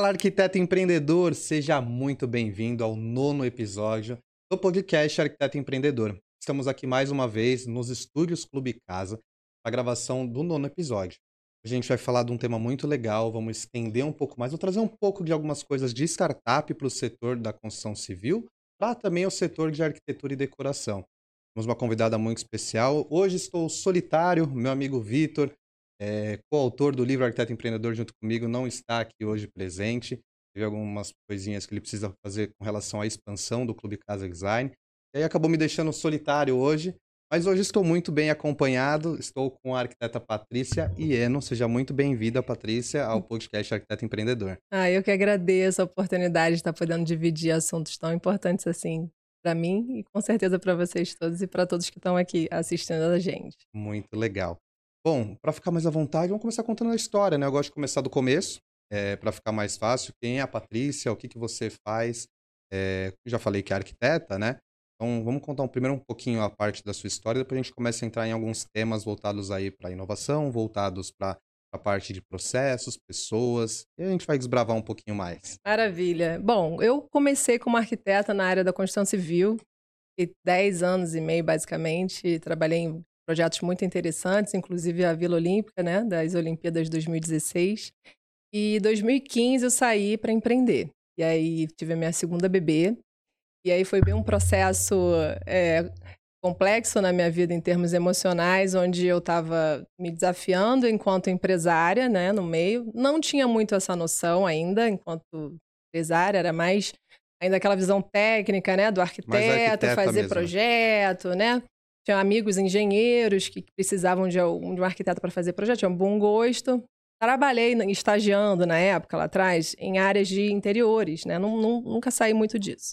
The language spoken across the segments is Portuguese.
Fala, arquiteto empreendedor! Seja muito bem-vindo ao 9º episódio do podcast Arquiteto Empreendedor. Estamos aqui mais uma vez nos estúdios Clube Casa, a gravação do 9º episódio. A gente vai falar de um tema muito legal, vamos estender um pouco mais, vou trazer um pouco de algumas coisas de startup para o setor da construção civil, para também o setor de arquitetura e decoração. Temos uma convidada muito especial. Hoje estou solitário, meu amigo Vitor, coautor do livro Arquiteto Empreendedor junto comigo, não está aqui hoje presente. Teve algumas coisinhas que ele precisa fazer com relação à expansão do Clube Casa Design. E aí acabou me deixando solitário hoje, mas hoje estou muito bem acompanhado. Estou com a arquiteta Patrícia Ieno. Seja muito bem-vinda, Patrícia, ao podcast Arquiteto Empreendedor. Eu que agradeço a oportunidade de estar podendo dividir assuntos tão importantes assim para mim e com certeza para vocês todos e para todos que estão aqui assistindo a gente. Muito legal. Bom, para ficar mais à vontade, vamos começar contando a história, né? Eu gosto de começar do começo, para ficar mais fácil. Quem é a Patrícia? O que que você faz? Já falei que é arquiteta, né? Então, vamos contar primeiro um pouquinho a parte da sua história, depois a gente começa a entrar em alguns temas voltados aí para inovação, voltados para a parte de processos, pessoas, e a gente vai desbravar um pouquinho mais. Maravilha. Bom, eu comecei como arquiteta na área da construção civil, e 10 anos e meio basicamente, trabalhei em projetos muito interessantes, inclusive a Vila Olímpica, né, das Olimpíadas de 2016. E em 2015 eu saí para empreender. E aí tive a minha segunda bebê. E aí foi bem um processo complexo na minha vida em termos emocionais, onde eu estava me desafiando enquanto empresária, né, no meio. Não tinha muito essa noção ainda, enquanto empresária, era mais ainda aquela visão técnica, né, do arquiteto, fazer mesmo, projeto, né? Tinha amigos engenheiros que precisavam de um arquiteto para fazer projeto, tinha um bom gosto. Trabalhei estagiando na época, lá atrás, em áreas de interiores, né? Nunca saí muito disso.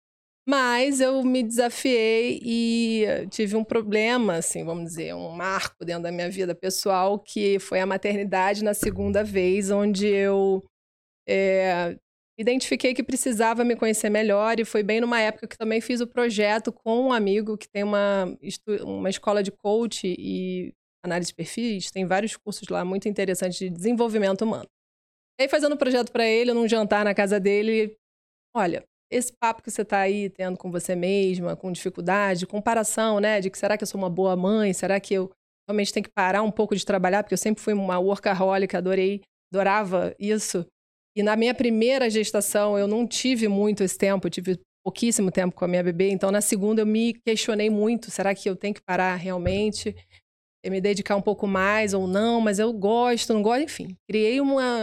Mas eu me desafiei e tive um problema, assim, vamos dizer, um marco dentro da minha vida pessoal, que foi a maternidade na segunda vez, onde eu identifiquei que precisava me conhecer melhor, e foi bem numa época que também fiz o projeto com um amigo que tem uma escola de coach e análise de perfis, tem vários cursos lá muito interessantes de desenvolvimento humano. E aí, fazendo o projeto para ele, num jantar na casa dele, olha, esse papo que você tá aí tendo com você mesma, com dificuldade, comparação, né, de que será que eu sou uma boa mãe, será que eu realmente tenho que parar um pouco de trabalhar, porque eu sempre fui uma workaholic, adorava isso. E na minha primeira gestação, eu não tive muito esse tempo, eu tive pouquíssimo tempo com a minha bebê. Então, na segunda, eu me questionei muito. Será que eu tenho que parar realmente? E me dedicar um pouco mais ou não? Mas eu gosto, não gosto, enfim. Criei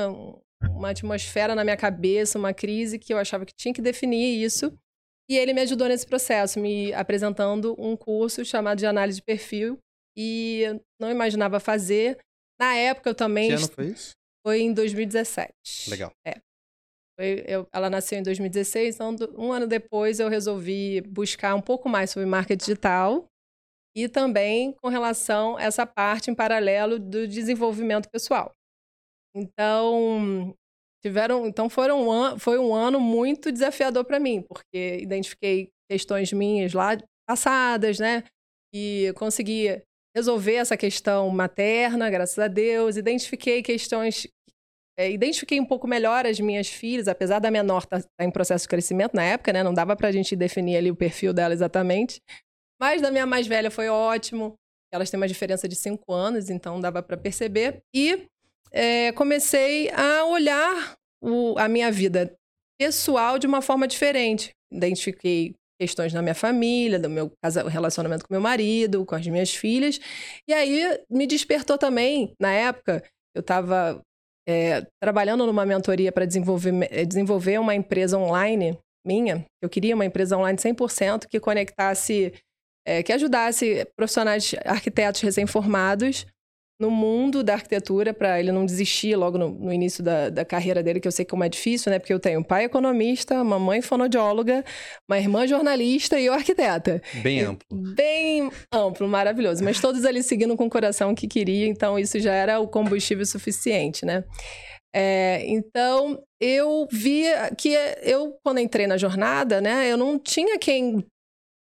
uma atmosfera na minha cabeça, uma crise que eu achava que tinha que definir isso. E ele me ajudou nesse processo, me apresentando um curso chamado de análise de perfil. E eu não imaginava fazer. Na época, eu também... Que ano foi isso? Foi em 2017. Legal. Ela nasceu em 2016, então um ano depois eu resolvi buscar um pouco mais sobre marketing digital e também com relação a essa parte em paralelo do desenvolvimento pessoal. Então, foi um ano muito desafiador para mim, porque identifiquei questões minhas lá passadas, né? E consegui resolver essa questão materna, graças a Deus. Identifiquei um pouco melhor as minhas filhas, apesar da menor estar em processo de crescimento na época, né? Não dava pra gente definir ali o perfil dela exatamente. Mas da minha mais velha foi ótimo. Elas têm uma diferença de 5 anos, então dava pra perceber. E comecei a olhar a minha vida pessoal de uma forma diferente. Identifiquei questões na minha família, do meu relacionamento com meu marido, com as minhas filhas. E aí me despertou também, na época, eu estava trabalhando numa mentoria para desenvolver uma empresa online minha. Eu queria uma empresa online 100% que conectasse, que ajudasse profissionais arquitetos recém-formados no mundo da arquitetura, para ele não desistir logo no início da carreira dele, que eu sei como é difícil, né? Porque eu tenho um pai economista, uma mãe fonoaudióloga, uma irmã jornalista e eu arquiteta. Bem amplo. Bem amplo, maravilhoso. Mas todos ali seguindo com o coração que queria, então isso já era o combustível suficiente, né? Então, eu via que quando entrei na jornada, né? Eu não tinha quem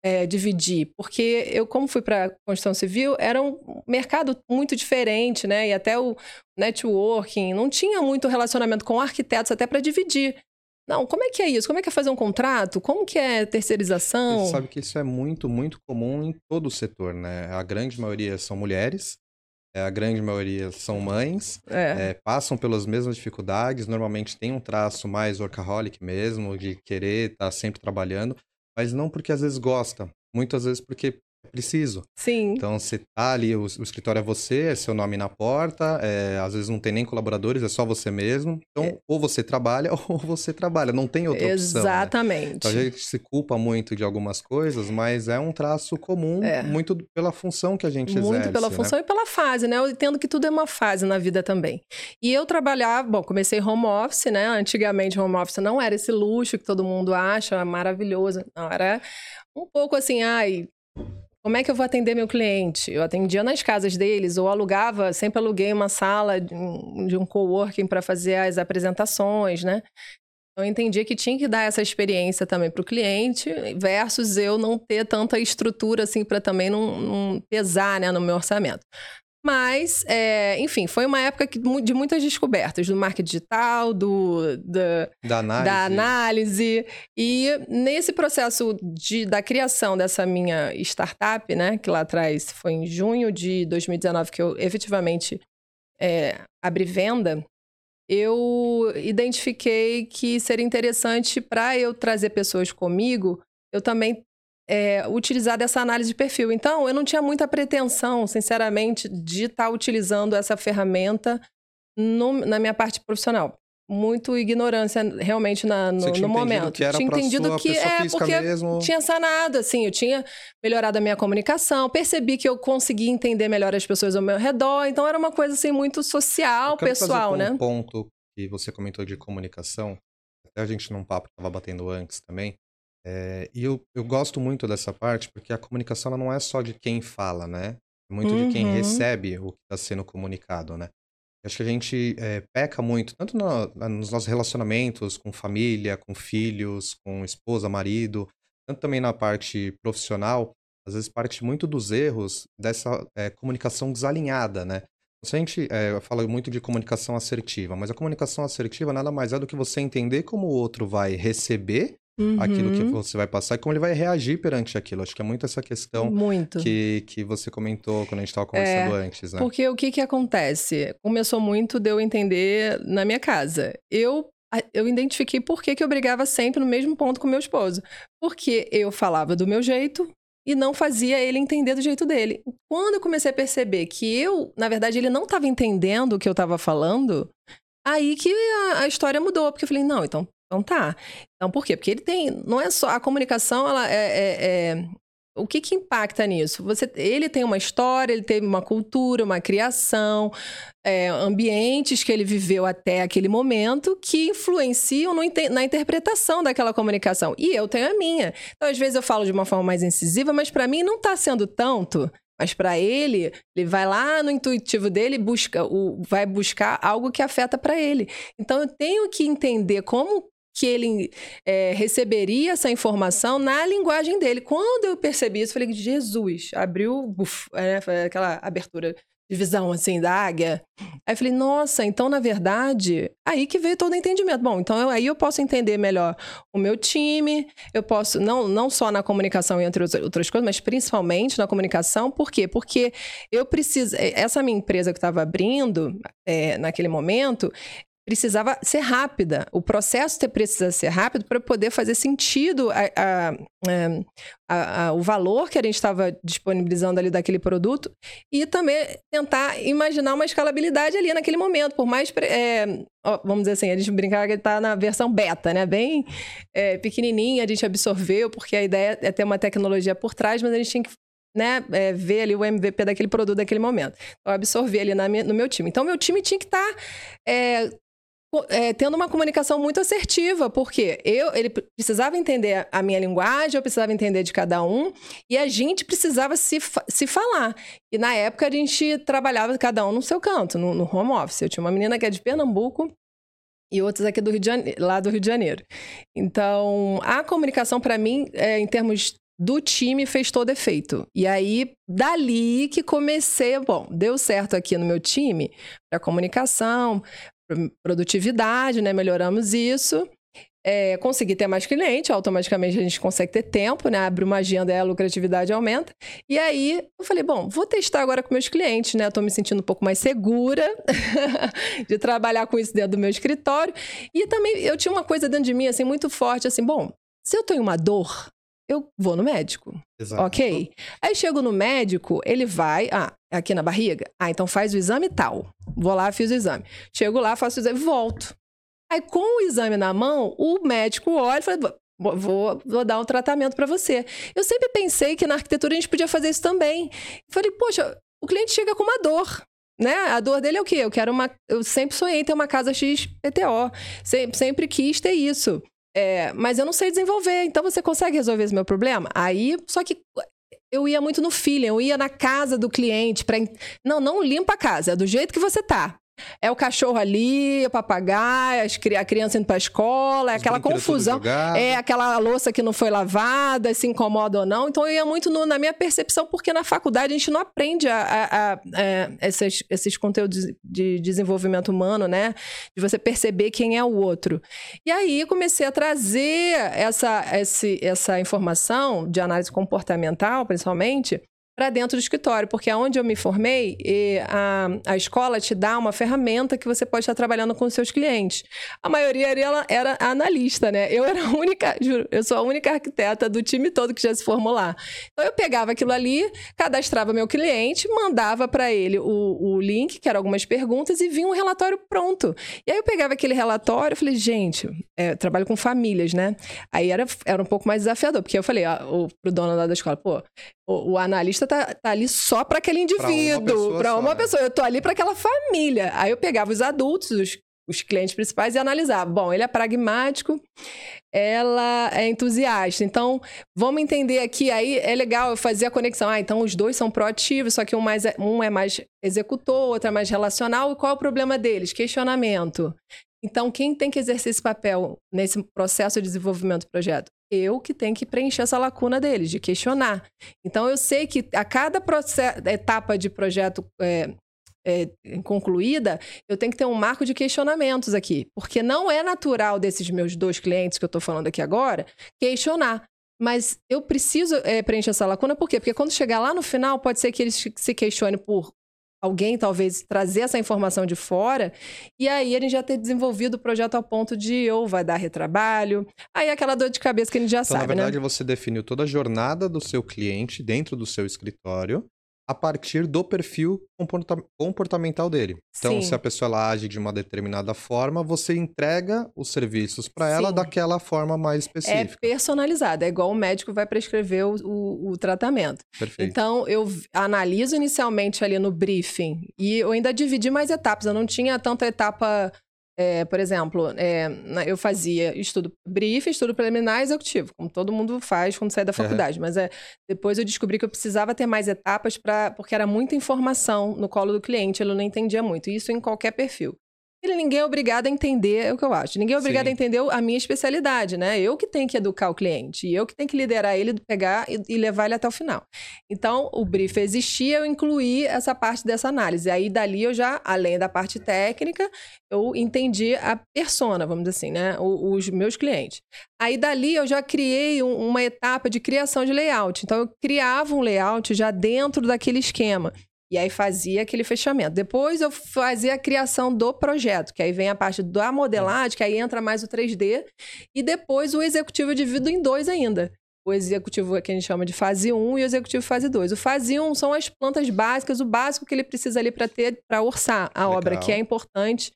dividir, porque eu, como fui para construção civil, era um mercado muito diferente, né? E até o networking, não tinha muito relacionamento com arquitetos até para dividir. Não, como é que é isso? Como é que é fazer um contrato? Como que é terceirização? Você sabe que isso é muito, muito comum em todo o setor, né? A grande maioria são mulheres, a grande maioria são mães, passam pelas mesmas dificuldades, normalmente tem um traço mais workaholic mesmo, de querer estar sempre trabalhando, mas não porque às vezes gosta, muitas vezes porque é preciso. Sim. Então, você tá ali, o escritório é você, é seu nome na porta, às vezes não tem nem colaboradores, é só você mesmo. Então, ou você trabalha ou você trabalha, não tem outra opção, né? Exatamente. Então, a gente se culpa muito de algumas coisas, mas é um traço comum, muito pela função que a gente exerce, muito pela função, né? e pela fase, né? Eu entendo que tudo é uma fase na vida também. E eu trabalhava, bom, comecei home office, né? Antigamente home office não era esse luxo que todo mundo acha maravilhoso. Não, era um pouco assim, como é que eu vou atender meu cliente? Eu atendia nas casas deles, ou alugava, sempre aluguei uma sala de um coworking para fazer as apresentações, né? Eu entendi que tinha que dar essa experiência também para o cliente, versus eu não ter tanta estrutura assim para também não pesar, né, no meu orçamento. Mas, enfim, foi uma época de muitas descobertas do marketing digital, da análise. E nesse processo da criação dessa minha startup, né, que lá atrás foi em junho de 2019 que eu efetivamente abri venda, eu identifiquei que seria interessante para eu trazer pessoas comigo, eu também utilizar dessa análise de perfil. Então, eu não tinha muita pretensão, sinceramente, de estar utilizando essa ferramenta na minha parte profissional. Muito ignorância, realmente, no momento. Que era tinha entendido que porque mesmo. Tinha sanado, assim, eu tinha melhorado a minha comunicação, percebi que eu conseguia entender melhor as pessoas ao meu redor, então era uma coisa, assim, muito social, pessoal, né? Um ponto que você comentou de comunicação, até a gente num papo que estava batendo antes também, e eu gosto muito dessa parte, porque a comunicação ela não é só de quem fala, né? É muito de quem recebe o que está sendo comunicado, né? Acho que a gente peca muito, tanto nos nossos relacionamentos com família, com filhos, com esposa, marido, tanto também na parte profissional, às vezes parte muito dos erros dessa comunicação desalinhada, né? Se a gente fala muito de comunicação assertiva, mas a comunicação assertiva nada mais é do que você entender como o outro vai receber aquilo que você vai passar e como ele vai reagir perante aquilo. Acho que é muito essa questão que você comentou quando a gente estava conversando antes, né? Porque o que acontece? Começou muito de eu entender na minha casa. Eu identifiquei por que eu brigava sempre no mesmo ponto com meu esposo. Porque eu falava do meu jeito e não fazia ele entender do jeito dele. Quando eu comecei a perceber que na verdade, ele não estava entendendo o que eu estava falando, aí que a história mudou. Porque eu falei, não, então tá. Então, por quê? Porque ele tem... Não é só... A comunicação, ela o que impacta nisso? Ele tem uma história, ele teve uma cultura, uma criação, ambientes que ele viveu até aquele momento que influenciam na interpretação daquela comunicação. E eu tenho a minha. Então, às vezes eu falo de uma forma mais incisiva, mas para mim não está sendo tanto. Mas para ele vai lá no intuitivo dele, vai buscar algo que afeta para ele. Então, eu tenho que entender como que ele receberia essa informação na linguagem dele. Quando eu percebi isso, eu falei, Jesus, abriu aquela abertura de visão, assim, da águia. Aí eu falei, nossa, então, na verdade, aí que veio todo o entendimento. Bom, então, aí eu posso entender melhor o meu time, eu posso, não só na comunicação, entre outras coisas, mas principalmente na comunicação. Por quê? Porque eu preciso... Essa minha empresa que eu estava abrindo, naquele momento... precisava ser rápida. O processo precisa ser rápido para poder fazer sentido o valor que a gente estava disponibilizando ali daquele produto e também tentar imaginar uma escalabilidade ali naquele momento. Por mais, vamos dizer assim, a gente brincar que está na versão beta, né? Bem pequenininha, a gente absorveu, porque a ideia é ter uma tecnologia por trás, mas a gente tinha que ver ali o MVP daquele produto naquele momento. Então, eu absorvi ali no meu time. Então, meu time tinha que estar... tendo uma comunicação muito assertiva, porque ele precisava entender a minha linguagem, eu precisava entender de cada um, e a gente precisava se falar. E na época a gente trabalhava cada um no seu canto, no home office. Eu tinha uma menina que é de Pernambuco e outras aqui lá do Rio de Janeiro. Então, a comunicação para mim, em termos do time fez todo efeito. E aí, dali que comecei, deu certo aqui no meu time, para comunicação, produtividade, né? Melhoramos isso. Consegui ter mais cliente, automaticamente a gente consegue ter tempo, né? Abre uma agenda e a lucratividade aumenta. E aí, eu falei, vou testar agora com meus clientes, né? Eu tô me sentindo um pouco mais segura de trabalhar com isso dentro do meu escritório. E também, eu tinha uma coisa dentro de mim, assim, muito forte, assim, se eu tenho uma dor, eu vou no médico. Exato. Ok? Aí chego no médico, ele vai... aqui na barriga? Então faz o exame tal. Vou lá, fiz o exame. Chego lá, faço o exame, volto. Aí com o exame na mão, o médico olha e fala... Vou dar um tratamento para você. Eu sempre pensei que na arquitetura a gente podia fazer isso também. Falei, poxa, o cliente chega com uma dor. Né? A dor dele é o quê? Eu sempre sonhei em ter uma casa XPTO. Sempre quis ter isso. Mas eu não sei desenvolver, então você consegue resolver esse meu problema? Aí, só que eu ia muito no feeling, eu ia na casa do cliente. Não limpa a casa, é do jeito que você tá. É o cachorro ali, o papagaio, a criança indo pra escola, é aquela confusão. É aquela louça que não foi lavada, se incomoda ou não. Então eu ia muito na minha percepção, porque na faculdade a gente não aprende esses conteúdos de desenvolvimento humano, né? De você perceber quem é o outro. E aí comecei a trazer essa informação de análise comportamental, principalmente, para dentro do escritório, porque onde eu me formei, a escola te dá uma ferramenta que você pode estar trabalhando com os seus clientes. A maioria era analista, né? Eu era a única, juro, eu sou a única arquiteta do time todo que já se formou lá. Então eu pegava aquilo ali, cadastrava meu cliente, mandava para ele o link, que eram algumas perguntas, e vinha um relatório pronto. E aí eu pegava aquele relatório e falei, gente, eu trabalho com famílias, né? Aí era um pouco mais desafiador, porque eu falei pro dono lá da escola, o analista tá ali só para aquele indivíduo, para uma pessoa. Eu tô ali para aquela família. Aí eu pegava os adultos, os clientes principais e analisava. Ele é pragmático, ela é entusiasta. Então, vamos entender aqui. Aí é legal eu fazer a conexão. Então os dois são proativos, só que um é mais executor, outro é mais relacional. E qual é o problema deles? Questionamento. Então, quem tem que exercer esse papel nesse processo de desenvolvimento do projeto? Eu que tenho que preencher essa lacuna deles, de questionar. Então, eu sei que a cada etapa de projeto concluída, eu tenho que ter um marco de questionamentos aqui. Porque não é natural desses meus 2 clientes que eu estou falando aqui agora, questionar. Mas eu preciso preencher essa lacuna, por quê? Porque quando chegar lá no final, pode ser que eles se questionem por alguém talvez trazer essa informação de fora, e aí a gente já ter desenvolvido o projeto ao ponto de ou vai dar retrabalho, aí aquela dor de cabeça que a gente já sabe, né? Na verdade, né? você definiu toda a jornada do seu cliente dentro do seu escritório a partir do perfil comportamental dele. Então, Sim. se a pessoa ela age de uma determinada forma, você entrega os serviços para ela daquela forma mais específica. É personalizado, é igual o médico vai prescrever o tratamento. Perfeito. Então, eu analiso inicialmente ali no briefing, e eu ainda dividi mais etapas, eu não tinha tanta etapa... por exemplo, eu fazia briefing, estudo preliminar e executivo, como todo mundo faz quando sai da faculdade. Mas depois eu descobri que eu precisava ter mais etapas porque era muita informação no colo do cliente, ele não entendia muito. Isso em qualquer perfil. Ninguém é obrigado a entender, é o que eu acho. Ninguém é obrigado a entender a minha especialidade, né? Eu que tenho que educar o cliente, e eu que tenho que liderar ele, pegar e levar ele até o final. Então, o brief existia, eu incluí essa parte dessa análise. Aí, dali, eu já, além da parte técnica, eu entendi a persona, vamos dizer assim, né? Os meus clientes. Aí, dali, eu já criei uma etapa de criação de layout. Então, eu criava um layout já dentro daquele esquema. E aí fazia aquele fechamento. Depois eu fazia a criação do projeto, que aí vem a parte da modelagem, que aí entra mais o 3D. E depois o executivo eu divido em 2 ainda. O executivo que a gente chama de fase 1 e o executivo fase 2. O fase 1 são as plantas básicas, o básico que ele precisa ali para orçar a obra, que é importante.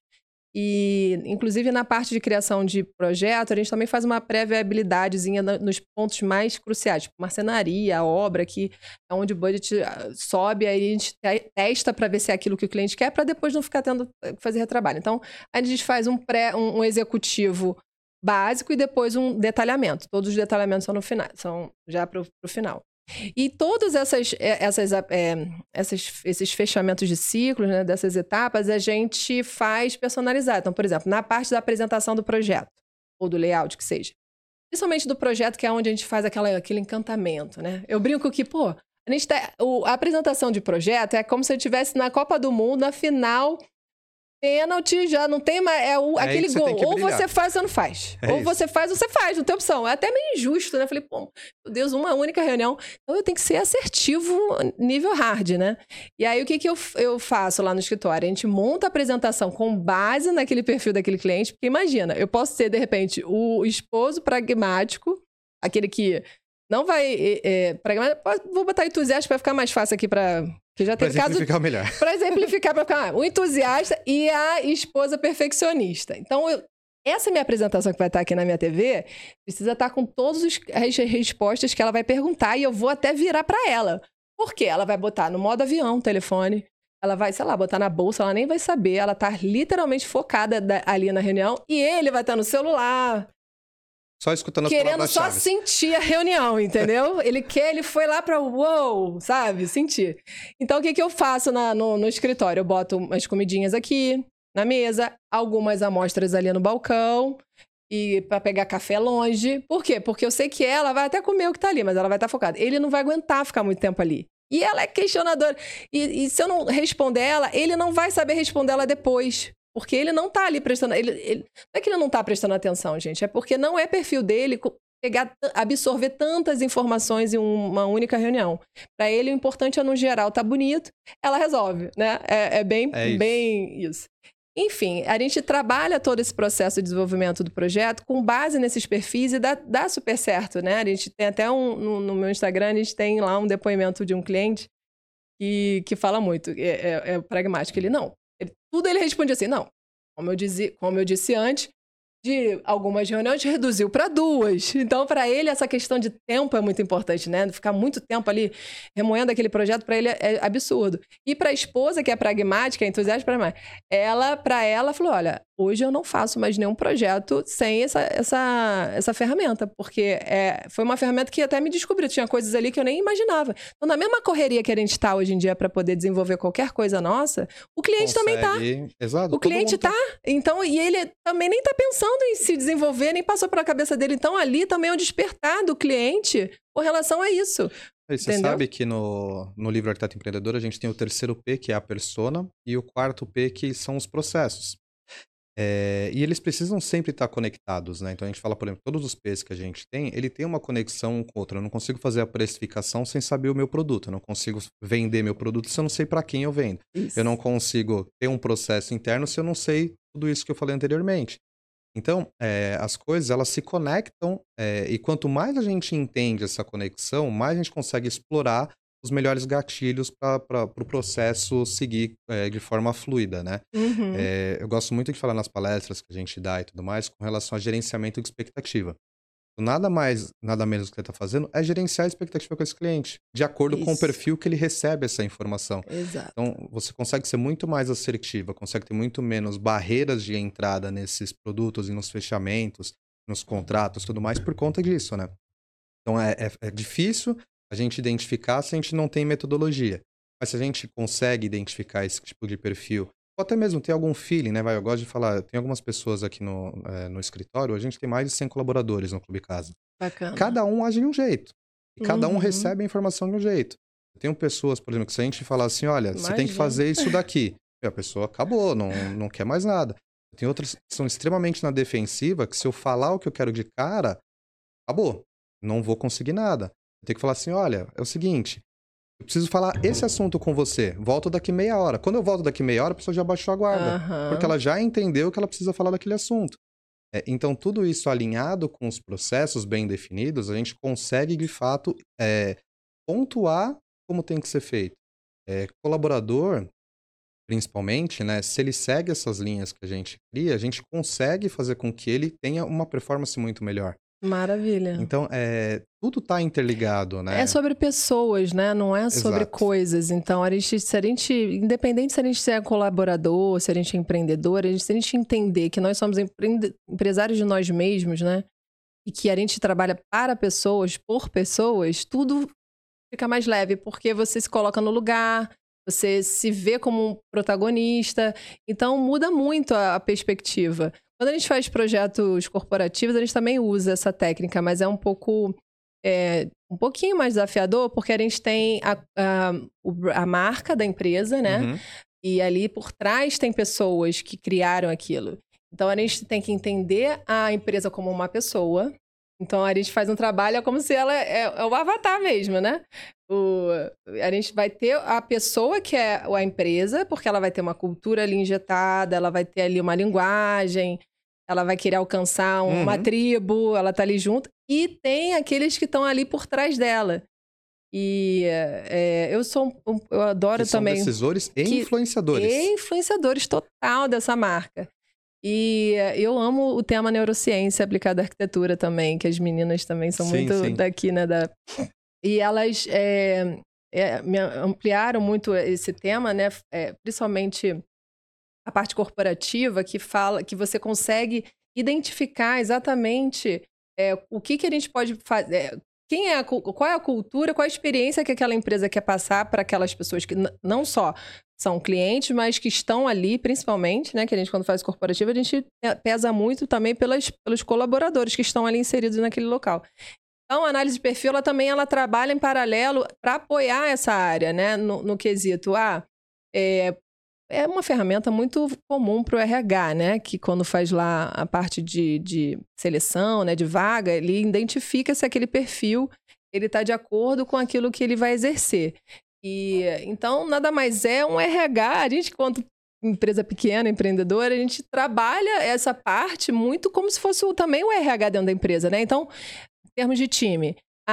E, inclusive, na parte de criação de projeto, a gente também faz uma pré-viabilidadezinha nos pontos mais cruciais, tipo marcenaria, a obra, que é onde o budget sobe, aí a gente testa para ver se é aquilo que o cliente quer, para depois não ficar tendo que fazer retrabalho. Então, a gente faz um executivo básico e depois um detalhamento. Todos os detalhamentos são no final, são já para o final. E todos esses fechamentos de ciclos, né, dessas etapas, a gente faz personalizado. Então, por exemplo, na parte da apresentação do projeto, ou do layout, que seja, principalmente do projeto, que é onde a gente faz aquele encantamento, né? Eu brinco que, pô, a apresentação de projeto é como se eu estivesse na Copa do Mundo, na final, pênalti, já não tem mais. Aquele gol. Ou você faz ou você não faz. Ou você faz ou você faz, não tem opção. É até meio injusto, né? Eu falei, pô, meu Deus, uma única reunião. Então eu tenho que ser assertivo nível hard, né? E aí o que eu faço lá no escritório? A gente monta a apresentação com base naquele perfil daquele cliente, porque imagina, eu posso ser, de repente, o esposo pragmático, aquele que não vai. Vou botar entusiasta para ficar mais fácil aqui para. Que já tem caso. Exemplificar melhor. Para exemplificar, para ficar o entusiasta e a esposa perfeccionista. Então, essa minha apresentação que vai estar aqui na minha TV precisa estar com todas as respostas que ela vai perguntar e eu vou até virar para ela. Por quê? Ela vai botar no modo avião o telefone, ela vai, sei lá, botar na bolsa, ela nem vai saber, ela tá literalmente focada ali na reunião e ele vai estar no celular. Só escutando as querendo só palavras-chave. sentir a reunião, entendeu? Ele foi lá pra uou, sabe? Sentir. Então, o que eu faço no escritório? Eu boto umas comidinhas aqui na mesa, algumas amostras ali no balcão, e pra pegar café longe. Por quê? Porque eu sei que ela vai até comer o que tá ali, mas ela vai estar focada. Ele não vai aguentar ficar muito tempo ali. E ela é questionadora. E se eu não responder ela, ele não vai saber responder ela depois. Porque ele não tá ali prestando... Não é que ele não tá prestando atenção, gente. É porque não é perfil dele absorver tantas informações em uma única reunião. Para ele, o importante é, no geral, tá bonito. Ela resolve, né? É bem isso. Enfim, a gente trabalha todo esse processo de desenvolvimento do projeto com base nesses perfis e dá super certo, né? A gente tem até no meu Instagram, a gente tem lá um depoimento de um cliente que fala muito. É pragmático. Tudo ele responde assim, não, como eu disse antes, de algumas reuniões reduziu para 2. Então, para ele, essa questão de tempo é muito importante, né? Ficar muito tempo ali remoendo aquele projeto, para ele é absurdo. E para a esposa, que é pragmática, é entusiasta, para ela, falou, olha, hoje eu não faço mais nenhum projeto sem essa ferramenta, porque foi uma ferramenta que até me descobriu, tinha coisas ali que eu nem imaginava. Então, na mesma correria que a gente está hoje em dia para poder desenvolver qualquer coisa nossa, o cliente também está. Exato. O cliente está. Então, e ele também nem está pensando em se desenvolver, nem passou pela cabeça dele. Então, ali também é um despertar do cliente com relação a isso. Você sabe que no livro Arquiteto Empreendedor a gente tem o terceiro P, que é a persona, e o quarto P, que são os processos. E eles precisam sempre estar conectados, né? Então a gente fala, por exemplo, todos os P's que a gente tem, ele tem uma conexão com outra. Eu não consigo fazer a precificação sem saber o meu produto. Eu não consigo vender meu produto se eu não sei para quem eu vendo. Isso. Eu não consigo ter um processo interno se eu não sei tudo isso que eu falei anteriormente. Então, as coisas, elas se conectam, e quanto mais a gente entende essa conexão, mais a gente consegue explorar os melhores gatilhos para o processo seguir de forma fluida, né? Uhum. Eu gosto muito de falar nas palestras que a gente dá e tudo mais com relação a gerenciamento de expectativa. Nada mais, nada menos que você está fazendo é gerenciar a expectativa com esse cliente, de acordo com o perfil que ele recebe essa informação. Exato. Então, você consegue ser muito mais assertiva, consegue ter muito menos barreiras de entrada nesses produtos e nos fechamentos, nos contratos, tudo mais, por conta disso, né? Então, é difícil a gente identificar se a gente não tem metodologia. Mas se a gente consegue identificar esse tipo de perfil, ou até mesmo ter algum feeling, né? Eu gosto de falar, tem algumas pessoas aqui no escritório, a gente tem mais de 100 colaboradores no Clube Casa. Bacana. Cada um age de um jeito. E cada um recebe a informação de um jeito. Eu tenho pessoas, por exemplo, que se a gente falar assim, olha, você tem que fazer isso daqui. E a pessoa acabou, não quer mais nada. Tem outras que são extremamente na defensiva, que se eu falar o que eu quero de cara, acabou. Não vou conseguir nada. Eu tenho que falar assim, olha, é o seguinte, eu preciso falar esse assunto com você. Volto daqui meia hora. Quando eu volto daqui meia hora, a pessoa já baixou a guarda. Porque ela já entendeu que ela precisa falar daquele assunto. Então, tudo isso alinhado com os processos bem definidos, a gente consegue, de fato, pontuar como tem que ser feito. Colaborador, principalmente, né, se ele segue essas linhas que a gente cria, a gente consegue fazer com que ele tenha uma performance muito melhor. Maravilha. Então, tudo está interligado, né? É sobre pessoas, né? Não é sobre coisas. Então, independente se a gente é colaborador, se a gente é empreendedor, se a gente entender que nós somos empresários de nós mesmos, né? E que a gente trabalha para pessoas, por pessoas, tudo fica mais leve, porque você se coloca no lugar, você se vê como um protagonista. Então, muda muito a perspectiva. Quando a gente faz projetos corporativos, a gente também usa essa técnica, mas é um pouquinho mais desafiador, porque a gente tem a marca da empresa, né? Uhum. E ali por trás tem pessoas que criaram aquilo. Então a gente tem que entender a empresa como uma pessoa. Então a gente faz um trabalho como se ela é o avatar mesmo, né? A gente vai ter a pessoa que é a empresa, porque ela vai ter uma cultura ali injetada, ela vai ter ali uma linguagem, ela vai querer alcançar uma Uhum. tribo, ela tá ali junto. E tem aqueles que estão ali por trás dela. E eu adoro Que são também decisores e influenciadores. influenciadores total dessa marca. E eu amo o tema neurociência aplicada à arquitetura também, que as meninas também são Sim, muito sim. daqui, né? E elas me ampliaram muito esse tema, né? Principalmente a parte corporativa, que fala que você consegue identificar exatamente o que a gente pode fazer. Qual é a cultura, qual a experiência que aquela empresa quer passar para aquelas pessoas que não só são clientes, mas que estão ali, principalmente, né? Que a gente, quando faz corporativo, a gente pesa muito também pelos colaboradores que estão ali inseridos naquele local. Então, a análise de perfil, ela trabalha em paralelo para apoiar essa área, né? No quesito, é uma ferramenta muito comum para o RH, né? Que quando faz lá a parte de seleção, né? De vaga, ele identifica se aquele perfil ele está de acordo com aquilo que ele vai exercer. E então, nada mais é um RH. A gente, quanto empresa pequena, empreendedora, a gente trabalha essa parte muito como se fosse também o RH dentro da empresa, né? Então, em termos de time,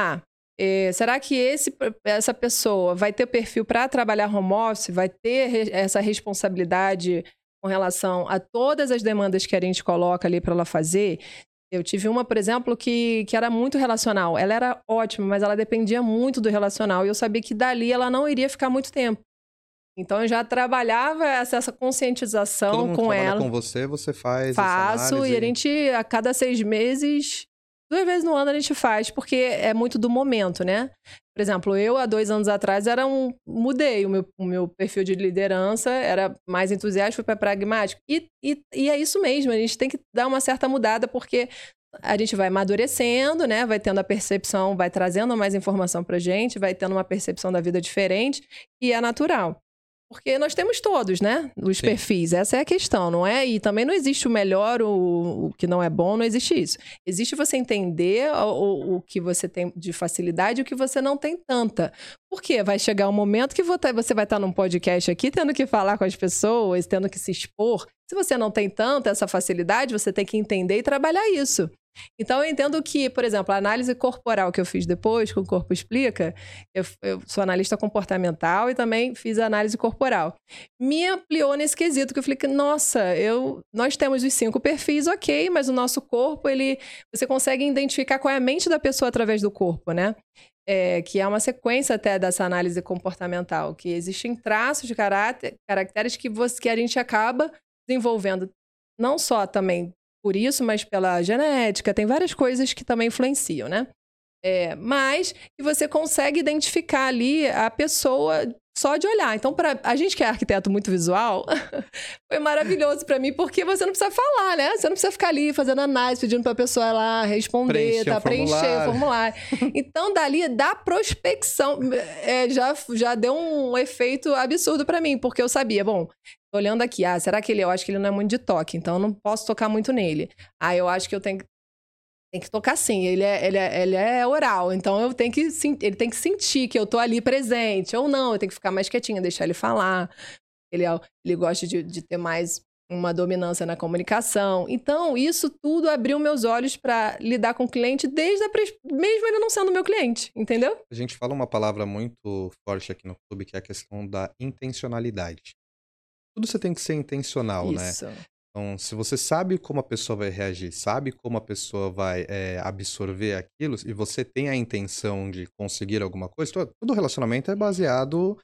será que essa pessoa vai ter perfil para trabalhar home office? Vai ter essa responsabilidade com relação a todas as demandas que a gente coloca ali para ela fazer? Eu tive uma, por exemplo, que era muito relacional. Ela era ótima, mas ela dependia muito do relacional. E eu sabia que dali ela não iria ficar muito tempo. Então, eu já trabalhava essa Todo conscientização mundo com trabalha ela. com você faz essa Faço, e a análise. gente, a cada 6 meses, 2 vezes no ano a gente faz, porque é muito do momento, né? Por exemplo, eu, há 2 anos atrás, mudei o meu perfil de liderança, era mais entusiasta, fui para pragmático. E é isso mesmo, a gente tem que dar uma certa mudada, porque a gente vai amadurecendo, né? Vai tendo a percepção, vai trazendo mais informação pra gente, vai tendo uma percepção da vida diferente, e é natural. Porque nós temos todos, né? Os Sim. perfis. Essa é a questão, não é? E também não existe o melhor, o que não é bom, não existe isso. Existe você entender o que você tem de facilidade e o que você não tem tanta. Porque vai chegar um momento que você vai estar num podcast aqui, tendo que falar com as pessoas, tendo que se expor. Se você não tem tanta essa facilidade, você tem que entender e trabalhar isso. Então, eu entendo que, por exemplo, a análise corporal que eu fiz depois, com o Corpo Explica, eu sou analista comportamental e também fiz a análise corporal. Me ampliou nesse quesito, que eu falei que, nossa, nós temos os 5 perfis, ok, mas o nosso corpo, você consegue identificar qual é a mente da pessoa através do corpo, né? Que é uma sequência até dessa análise comportamental, que existem traços de caracteres que a gente acaba desenvolvendo, não só também por isso, mas pela genética, tem várias coisas que também influenciam, né? Mas que você consegue identificar ali a pessoa só de olhar. Então, para a gente que é arquiteto muito visual, foi maravilhoso para mim, porque você não precisa falar, né? Você não precisa ficar ali fazendo análise, pedindo para a pessoa lá responder, preencher o formulário. Então, dali, da prospecção, já deu um efeito absurdo para mim, porque eu sabia, bom, tô olhando aqui, será que eu acho que ele não é muito de toque, então eu não posso tocar muito nele. Eu acho que eu tenho que tocar sim, ele é oral, então ele tem que sentir que eu tô ali presente, ou não, eu tenho que ficar mais quietinha, deixar ele falar. Ele gosta de ter mais uma dominância na comunicação. Então, isso tudo abriu meus olhos para lidar com o cliente mesmo ele não sendo meu cliente, entendeu? A gente fala uma palavra muito forte aqui no clube, que é a questão da intencionalidade. Tudo você tem que ser intencional, né? Isso. Então, se você sabe como a pessoa vai reagir, sabe como a pessoa vai absorver aquilo, e você tem a intenção de conseguir alguma coisa, todo relacionamento é baseado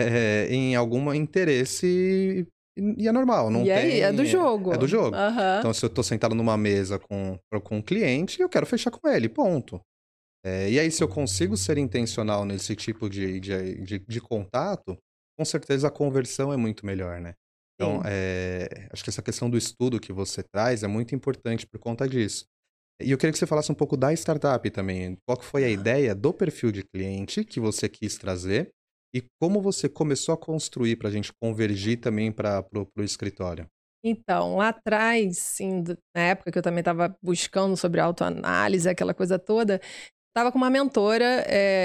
em algum interesse e é normal, não E aí, tem... é do jogo. É do jogo. Aham. Então, se eu tô sentado numa mesa com um cliente, eu quero fechar com ele, ponto. E aí, se eu consigo ser intencional nesse tipo de contato, com certeza a conversão é muito melhor, né? Então, Sim. acho que essa questão do estudo que você traz é muito importante por conta disso. E eu queria que você falasse um pouco da startup também. Qual que foi a ideia do perfil de cliente que você quis trazer e como você começou a construir para a gente convergir também para o escritório? Então, lá atrás, sim, na época que eu também estava buscando sobre autoanálise, aquela coisa toda, estava com uma mentora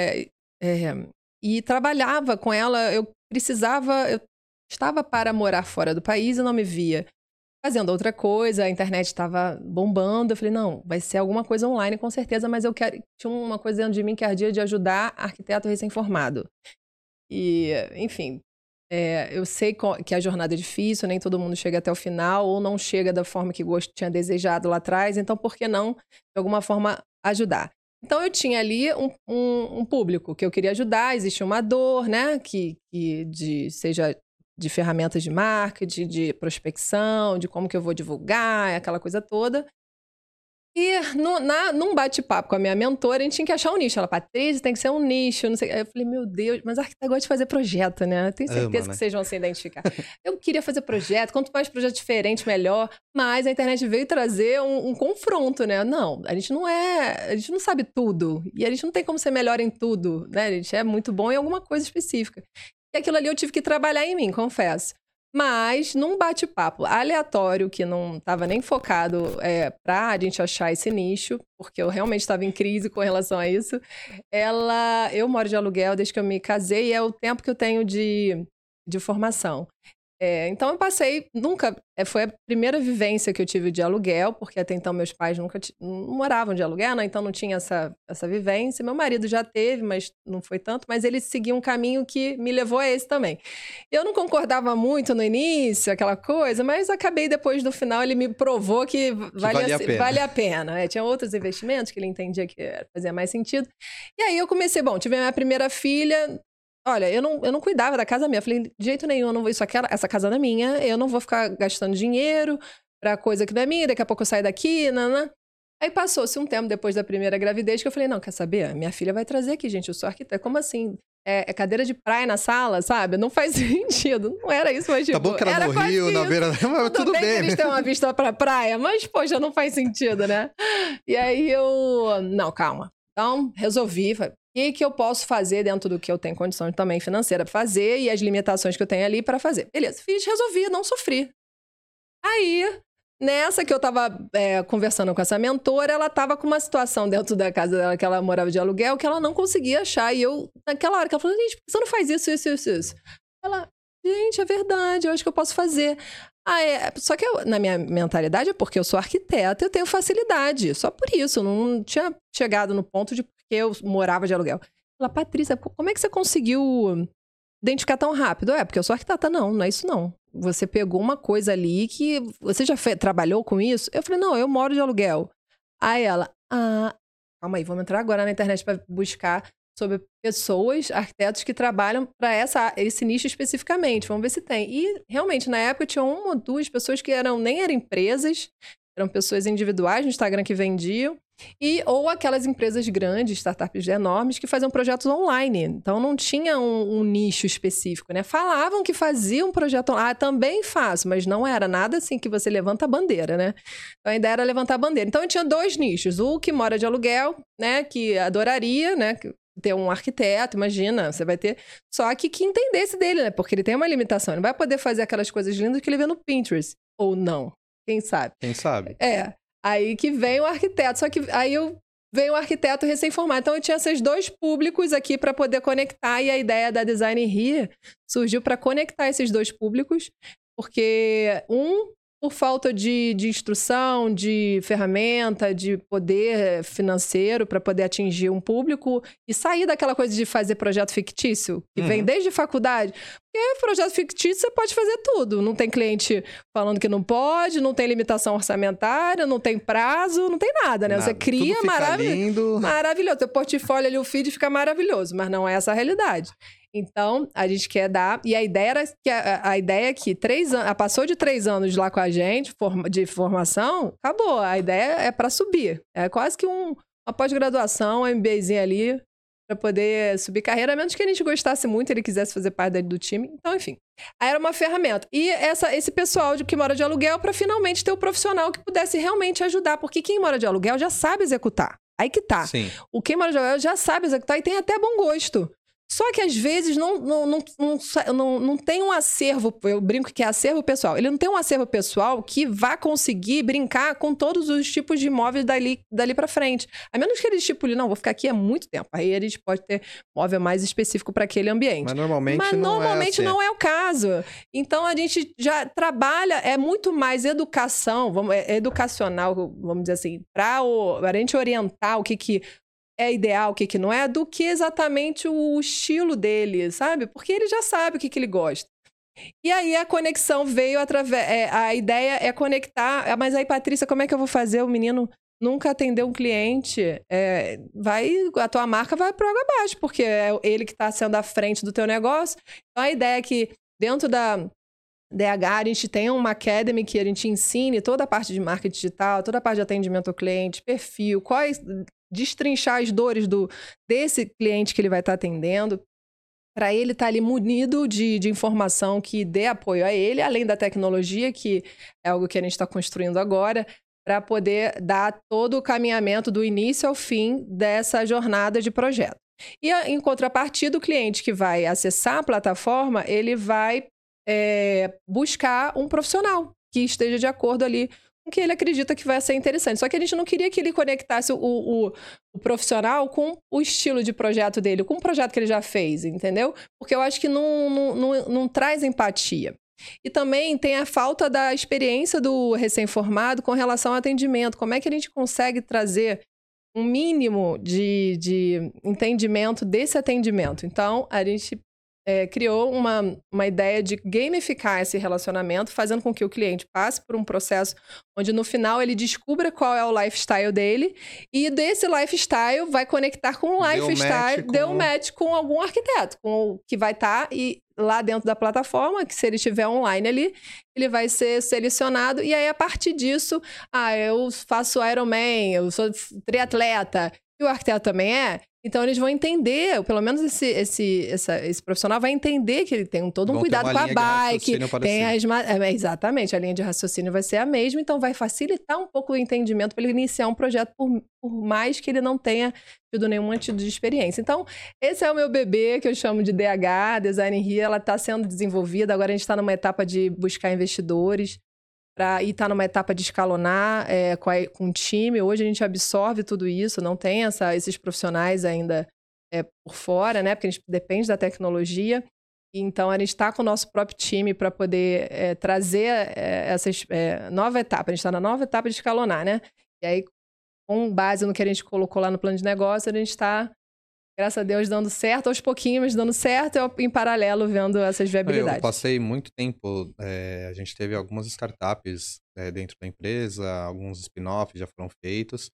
e trabalhava com ela. Eu estava para morar fora do país e não me via fazendo outra coisa, a internet estava bombando. Eu falei, não, vai ser alguma coisa online com certeza, mas eu quero. Tinha uma coisa dentro de mim que ardia de ajudar arquiteto recém-formado. E, enfim, eu sei que a jornada é difícil, nem todo mundo chega até o final, ou não chega da forma que tinha desejado lá atrás, então por que não, de alguma forma, ajudar? Então eu tinha ali um público que eu queria ajudar, existia uma dor, né, seja de ferramentas de marketing, de prospecção, de como que eu vou divulgar, aquela coisa toda. E num bate-papo com a minha mentora, a gente tinha que achar um nicho. Ela, Patrícia, tem que ser um nicho, não sei. Aí eu falei, meu Deus, mas a arquiteto gosta de fazer projeto, né? Eu tenho Ama, certeza que né? vocês vão se identificar. Eu queria fazer projeto, quanto mais projeto diferente, melhor. Mas a internet veio trazer um confronto, né? Não, a gente não sabe tudo. E a gente não tem como ser melhor em tudo, né? A gente é muito bom em alguma coisa específica. E aquilo ali eu tive que trabalhar em mim, confesso. Mas, num bate-papo aleatório, que não estava nem focado para a gente achar esse nicho, porque eu realmente estava em crise com relação a isso, eu moro de aluguel desde que eu me casei e é o tempo que eu tenho de formação. Então eu passei, foi a primeira vivência que eu tive de aluguel, porque até então meus pais nunca não moravam de aluguel, né? Então não tinha essa vivência. Meu marido já teve, mas não foi tanto, mas ele seguiu um caminho que me levou a esse também. Eu não concordava muito no início, aquela coisa, mas acabei depois do final, ele me provou que vale a pena. Tinha outros investimentos que ele entendia que fazia mais sentido. E aí eu comecei, tive a minha primeira filha. Olha, eu não cuidava da casa minha. Eu falei, de jeito nenhum, eu não vou essa casa não é minha, eu não vou ficar gastando dinheiro pra coisa que não é minha, daqui a pouco eu saio daqui, nanã. Aí passou-se um tempo depois da primeira gravidez que eu falei, não, quer saber? Minha filha vai trazer aqui, gente, eu sou arquiteta. Como assim? É cadeira de praia na sala, sabe? Não faz sentido. Não era isso, mas tipo... Tá bom que era no Rio, na beira... Mas tudo bem. Que eles têm uma vista pra praia, mas, poxa, não faz sentido, né? E aí não, calma. Então, resolvi, falei, o que eu posso fazer dentro do que eu tenho condição também financeira para fazer e as limitações que eu tenho ali para fazer. Beleza, resolvi, não sofri. Aí, nessa que eu tava conversando com essa mentora, ela tava com uma situação dentro da casa dela, que ela morava de aluguel, que ela não conseguia achar. E eu, naquela hora que ela falou, gente, por que você não faz isso? Ela, gente, é verdade, eu acho que eu posso fazer. Só que na minha mentalidade é porque eu sou arquiteta, eu tenho facilidade. Só por isso, eu não tinha chegado no ponto de porque eu morava de aluguel. Ela, Patrícia, como é que você conseguiu identificar tão rápido? Porque eu sou arquiteta. Não é isso não. Você pegou uma coisa ali que... Você já trabalhou com isso? Eu falei, não, eu moro de aluguel. Aí ela, calma aí, vamos entrar agora na internet para buscar sobre pessoas, arquitetos que trabalham para esse nicho especificamente. Vamos ver se tem. E, realmente, na época, tinha uma ou duas pessoas que nem eram empresas, eram pessoas individuais no Instagram que vendiam, ou aquelas empresas grandes, startups enormes, que faziam projetos online. Então, não tinha um nicho específico, né? Falavam que faziam um projeto online. Também faço, mas não era nada assim que você levanta a bandeira, né? Então, a ideia era levantar a bandeira. Então, eu tinha dois nichos. O que mora de aluguel, né? Que adoraria, né? Ter um arquiteto, imagina, você vai ter... Só que entendesse dele, né? Porque ele tem uma limitação. Ele não vai poder fazer aquelas coisas lindas que ele vê no Pinterest. Ou não. Quem sabe? Quem sabe? Aí que vem o arquiteto. Só que aí veio o arquiteto recém-formado. Então, eu tinha esses dois públicos aqui para poder conectar. E a ideia da Design Here surgiu para conectar esses dois públicos. Porque por falta de instrução, de ferramenta, de poder financeiro para poder atingir um público e sair daquela coisa de fazer projeto fictício, que vem desde faculdade. Porque projeto fictício você pode fazer tudo. Não tem cliente falando que não pode, não tem limitação orçamentária, não tem prazo, não tem nada, né? Você cria maravilhoso. Seu portfólio ali, o feed fica maravilhoso, mas não é essa a realidade. Então, a gente quer dar... E a ideia era que a ideia é que passou de 3 anos lá com a gente, de formação, acabou. A ideia é para subir. É quase que uma pós-graduação, um MBAzinho ali, para poder subir carreira, a menos que a gente gostasse muito, ele quisesse fazer parte do time. Então, enfim, aí era uma ferramenta. E esse pessoal que mora de aluguel para finalmente ter o profissional que pudesse realmente ajudar, porque quem mora de aluguel já sabe executar. Aí que tá. Sim. Quem mora de aluguel já sabe executar e tem até bom gosto. Só que às vezes não tem um acervo, eu brinco que é acervo pessoal. Ele não tem um acervo pessoal que vá conseguir brincar com todos os tipos de imóveis dali para frente. A menos que ele estipule, não, vou ficar aqui há muito tempo. Aí a gente pode ter móvel mais específico para aquele ambiente. Mas normalmente não é o caso. Então a gente já trabalha, é muito mais educação, educacional, vamos dizer assim, para a gente orientar o que é ideal, o que não é, do que exatamente o estilo dele, sabe? Porque ele já sabe o que ele gosta. E aí a conexão veio através... a ideia é conectar... Mas aí, Patrícia, como é que eu vou fazer? O menino nunca atendeu um cliente. A tua marca vai para água abaixo, porque é ele que está sendo à frente do teu negócio. Então, a ideia é que dentro da DH, a gente tem uma academy que a gente ensine toda a parte de marketing digital, toda a parte de atendimento ao cliente, perfil, destrinchar as dores desse cliente que ele vai estar atendendo, para ele estar ali munido de informação que dê apoio a ele, além da tecnologia, que é algo que a gente está construindo agora, para poder dar todo o caminhamento do início ao fim dessa jornada de projeto. E, em contrapartida, o cliente que vai acessar a plataforma, ele vai buscar um profissional que esteja de acordo ali com o que ele acredita que vai ser interessante. Só que a gente não queria que ele conectasse o profissional com o estilo de projeto dele, com o projeto que ele já fez, entendeu? Porque eu acho que não traz empatia. E também tem a falta da experiência do recém-formado com relação ao atendimento. Como é que a gente consegue trazer um mínimo de entendimento desse atendimento? Então, a gente criou uma ideia de gamificar esse relacionamento, fazendo com que o cliente passe por um processo onde no final ele descubra qual é o lifestyle dele e desse lifestyle vai conectar com o lifestyle, deu match com algum arquiteto, que vai estar lá dentro da plataforma, que se ele estiver online ali, ele vai ser selecionado e aí a partir disso, eu faço Ironman, eu sou triatleta, e o arquiteto também é. Então, eles vão entender, pelo menos esse profissional vai entender que ele tem todo um cuidado com a bike. Exatamente, a linha de raciocínio vai ser a mesma, então vai facilitar um pouco o entendimento para ele iniciar um projeto, por mais que ele não tenha tido nenhum tipo de experiência. Então, esse é o meu bebê, que eu chamo de DH, Design Here, ela está sendo desenvolvida, agora a gente está numa etapa de buscar investidores, e está numa etapa de escalonar com o time. Hoje a gente absorve tudo isso, não tem esses profissionais ainda por fora, né? Porque a gente depende da tecnologia. Então, a gente está com o nosso próprio time para poder trazer essa nova etapa. A gente está na nova etapa de escalonar, né? E aí, com base no que a gente colocou lá no plano de negócio, a gente está, graças a Deus, dando certo, aos pouquinhos, mas dando certo, em paralelo, vendo essas viabilidades. Eu passei muito tempo, a gente teve algumas startups dentro da empresa, alguns spin-offs já foram feitos,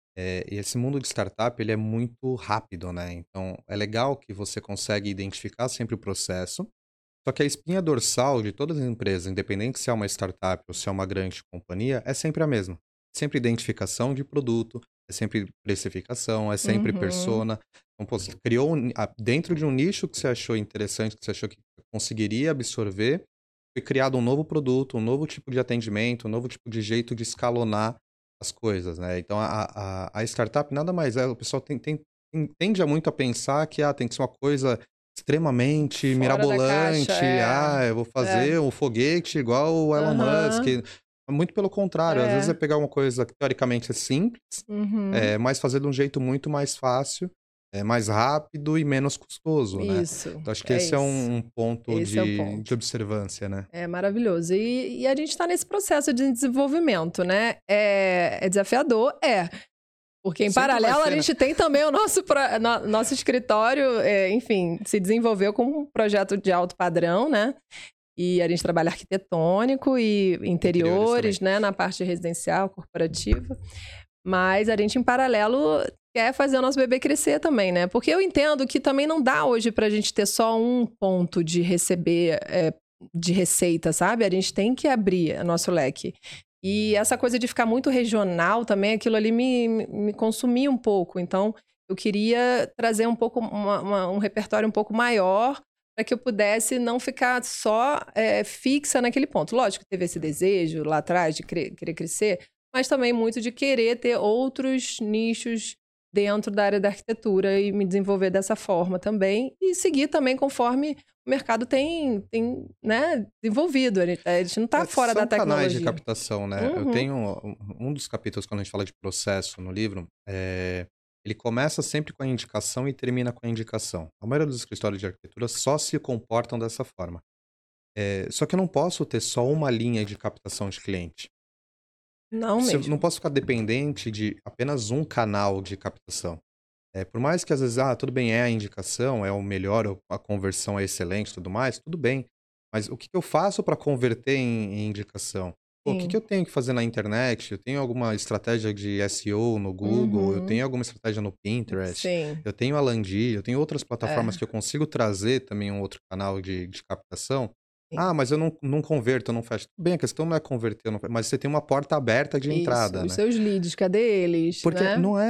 e esse mundo de startup, ele é muito rápido, né? Então, é legal que você consegue identificar sempre o processo, só que a espinha dorsal de todas as empresas, independente se é uma startup ou se é uma grande companhia, é sempre a mesma. Sempre identificação de produto, é sempre precificação, é sempre persona. Então, pô, você criou dentro de um nicho que você achou interessante, que você achou que conseguiria absorver, foi criado um novo produto, um novo tipo de atendimento, um novo tipo de jeito de escalonar as coisas, né? Então, a startup nada mais é, o pessoal tende a muito a pensar que tem que ser uma coisa extremamente fora mirabolante, da caixa, eu vou fazer um foguete igual o Elon Musk. Muito pelo contrário, às vezes é pegar uma coisa que teoricamente é simples, mas fazer de um jeito muito mais fácil, mais rápido e menos custoso, né? Isso. Então acho que esse é um ponto de observância, né? É maravilhoso. E a gente está nesse processo de desenvolvimento, né? É desafiador? Porque em paralelo a gente tem também o nosso escritório, enfim, se desenvolveu como um projeto de alto padrão, né? E a gente trabalha arquitetônico e interiores, né? Na parte residencial, corporativa. Mas a gente, em paralelo, quer fazer o nosso bebê crescer também, né? Porque eu entendo que também não dá hoje pra gente ter só um ponto de receber de receita, sabe? A gente tem que abrir o nosso leque. E essa coisa de ficar muito regional também, aquilo ali me consumia um pouco. Então, Eu queria trazer um pouco um repertório um pouco maior para que eu pudesse não ficar só fixa naquele ponto. Lógico que teve esse desejo lá atrás de querer crescer, mas também muito de querer ter outros nichos dentro da área da arquitetura e me desenvolver dessa forma também e seguir também conforme o mercado tem né, desenvolvido. A gente não está fora da tecnologia. São canais de captação, né? Eu tenho um dos capítulos, quando a gente fala de processo no livro, ele começa sempre com a indicação e termina com a indicação. A maioria dos escritórios de arquitetura só se comportam dessa forma. Só que eu não posso ter só uma linha de captação de cliente. Não mesmo. Eu não posso ficar dependente de apenas um canal de captação. Por mais que às vezes, tudo bem, é a indicação, é o melhor, a conversão é excelente e tudo mais, tudo bem. Mas o que eu faço para converter em indicação? O que eu tenho que fazer na internet? Eu tenho alguma estratégia de SEO no Google, eu tenho alguma estratégia no Pinterest, eu tenho a Landi, eu tenho outras plataformas que eu consigo trazer também um outro canal de captação. Mas eu não converto, eu não fecho. Tudo bem, a questão não é converter, mas você tem uma porta aberta de entrada, Os né? seus leads, cadê eles? Porque né? não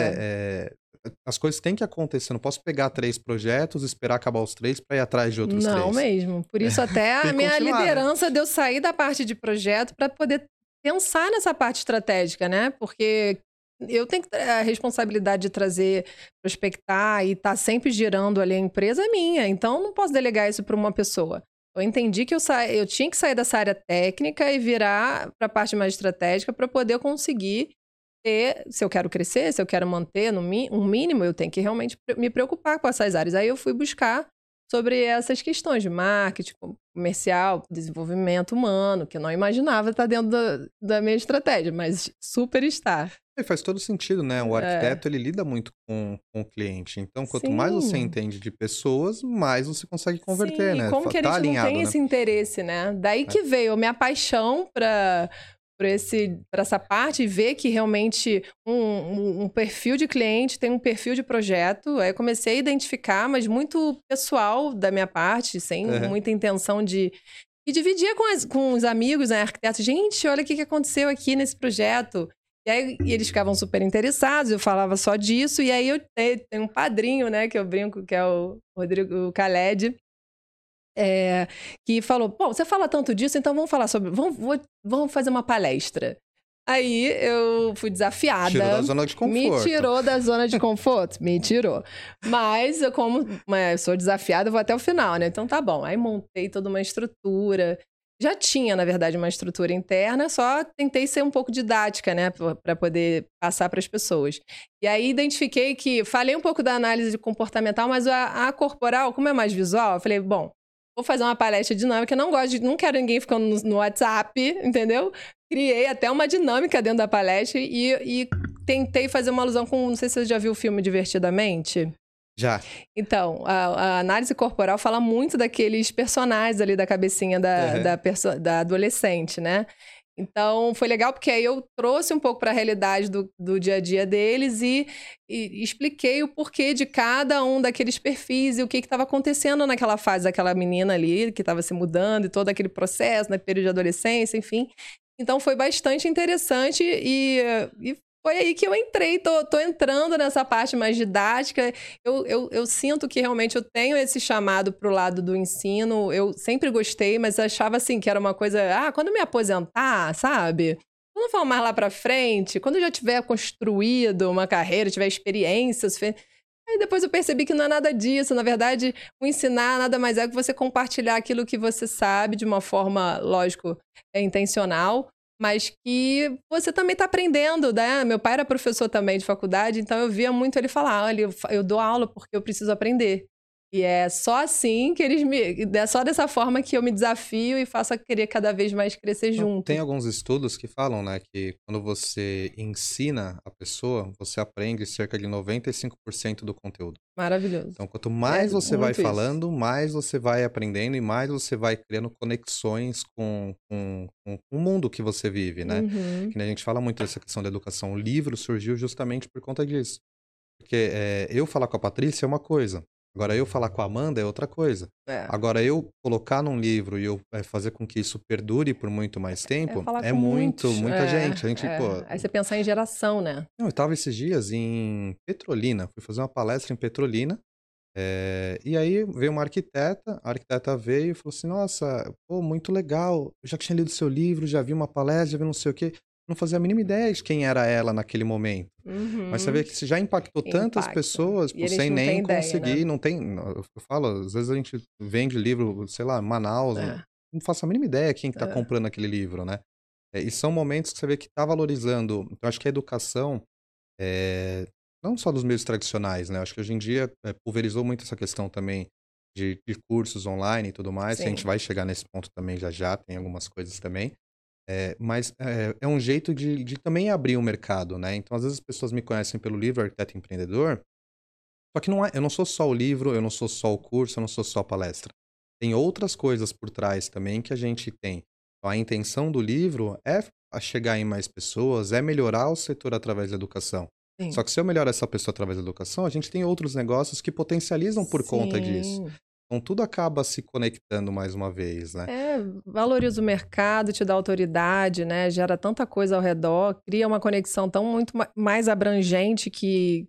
as coisas têm que acontecer. Eu não posso pegar 3 projetos, esperar acabar os 3 para ir atrás de outros 3. Não mesmo. Por isso até a minha liderança deu sair da parte de projeto para poder pensar nessa parte estratégica, né? Porque eu tenho que ter a responsabilidade de trazer, prospectar e estar sempre girando ali a empresa é minha. Então, não posso delegar isso para uma pessoa. Eu entendi que eu tinha que sair dessa área técnica e virar para a parte mais estratégica para poder conseguir ter, se eu quero crescer, se eu quero manter um mínimo, eu tenho que realmente me preocupar com essas áreas. Aí eu fui buscar sobre essas questões de marketing, comercial, desenvolvimento humano, que eu não imaginava estar dentro da minha estratégia, mas super está. Faz todo sentido, né? O arquiteto, ele lida muito com o cliente. Então, quanto mais você entende de pessoas, mais você consegue converter, né? Como que a gente não tem esse interesse, né? Daí que veio a minha paixão para essa parte e ver que realmente um perfil de cliente tem um perfil de projeto. Aí eu comecei a identificar, mas muito pessoal da minha parte, sem muita intenção de... E dividia com os amigos, né, arquitetos. Gente, olha o que aconteceu aqui nesse projeto. E aí eles ficavam super interessados, eu falava só disso. E aí eu tenho um padrinho, né, que eu brinco, que é o Rodrigo Khaled, que falou, bom, você fala tanto disso, então vamos falar sobre... Vamos fazer uma palestra. Aí eu fui desafiada. Tirou da zona de conforto. Me tirou da zona de conforto? Me tirou. Mas eu, como eu sou desafiada, eu vou até o final, né? Então tá bom. Aí montei toda uma estrutura. Já tinha, na verdade, uma estrutura interna, só tentei ser um pouco didática, né? Para poder passar para as pessoas. E aí identifiquei que... Falei um pouco da análise comportamental, mas a corporal, como é mais visual, eu falei, bom, vou fazer uma palestra dinâmica, não quero ninguém ficando no WhatsApp, entendeu? Criei até uma dinâmica dentro da palestra e tentei fazer uma alusão com... Não sei se você já viu o filme Divertidamente. Já. Então, a análise corporal fala muito daqueles personagens ali da cabecinha da adolescente, né? Então, foi legal porque aí eu trouxe um pouco para a realidade do dia a dia deles e expliquei o porquê de cada um daqueles perfis e o que estava acontecendo naquela fase daquela menina ali, que estava se mudando e todo aquele processo, no período de adolescência, enfim. Então, foi bastante interessante e foi aí que eu entrei, tô entrando nessa parte mais didática. Eu sinto que realmente eu tenho esse chamado pro lado do ensino. Eu sempre gostei, mas achava assim que era uma coisa... quando eu me aposentar, sabe? Quando for mais lá pra frente, quando eu já tiver construído uma carreira, tiver experiências... Aí depois eu percebi que não é nada disso. Na verdade, o ensinar nada mais é que você compartilhar aquilo que você sabe de uma forma, lógico, intencional, mas que você também está aprendendo, né? Meu pai era professor também de faculdade, então eu via muito ele falar, olha, eu dou aula porque eu preciso aprender. E é só assim que é só dessa forma que eu me desafio e faço a querer cada vez mais crescer junto. Tem alguns estudos que falam, né, que quando você ensina a pessoa, você aprende cerca de 95% do conteúdo. Maravilhoso. Então, quanto mais você vai falando, mais você vai aprendendo e mais você vai criando conexões com o mundo que você vive, né? Que a gente fala muito dessa questão da educação. O livro surgiu justamente por conta disso. Porque eu falar com a Patrícia é uma coisa. Agora eu falar com a Amanda é outra coisa. É. Agora eu colocar num livro e eu fazer com que isso perdure por muito mais É tempo, falar é com muitos. muita gente. A gente, pô, Aí você pensar em geração, né? não, eu estava esses dias em Petrolina, fui fazer uma palestra em Petrolina, e aí veio uma arquiteta, a arquiteta veio e falou assim: "Nossa, pô, muito legal, eu já tinha lido seu livro, já vi uma palestra, já vi não sei o quê", não fazia a mínima ideia de quem era ela naquele momento. Mas você vê Uhum. que se já impactou tantas Impacta. pessoas, E pô, eles sem não têm nem ideia, né? conseguir, não tem, eu falo, às vezes a gente vende livro, sei lá, em Manaus, É, não faço a mínima ideia quem que tá é. comprando aquele livro, né. E são momentos que você vê que tá valorizando, então acho que a educação, eh, não só dos meios tradicionais, né, acho que hoje em dia, pulverizou muito essa questão também de cursos online e tudo mais, que a gente Sim. vai chegar nesse ponto também já já, tem algumas coisas também. Mas é um jeito de também abrir o mercado, né, então às vezes as pessoas me conhecem pelo livro Arquiteto Empreendedor, só que não é, eu não sou só o livro, eu não sou só o curso, eu não sou só a palestra. Tem outras coisas por trás também que a gente tem. Então, a intenção do livro é a chegar em mais pessoas, é melhorar o setor através da educação. Sim. Só que se eu melhorar essa pessoa através da educação, a gente tem outros negócios que potencializam por conta disso. Sim. Então tudo acaba se conectando mais uma vez, né. É, valoriza o mercado, te dá autoridade, né? Gera tanta coisa ao redor, cria uma conexão tão muito mais abrangente que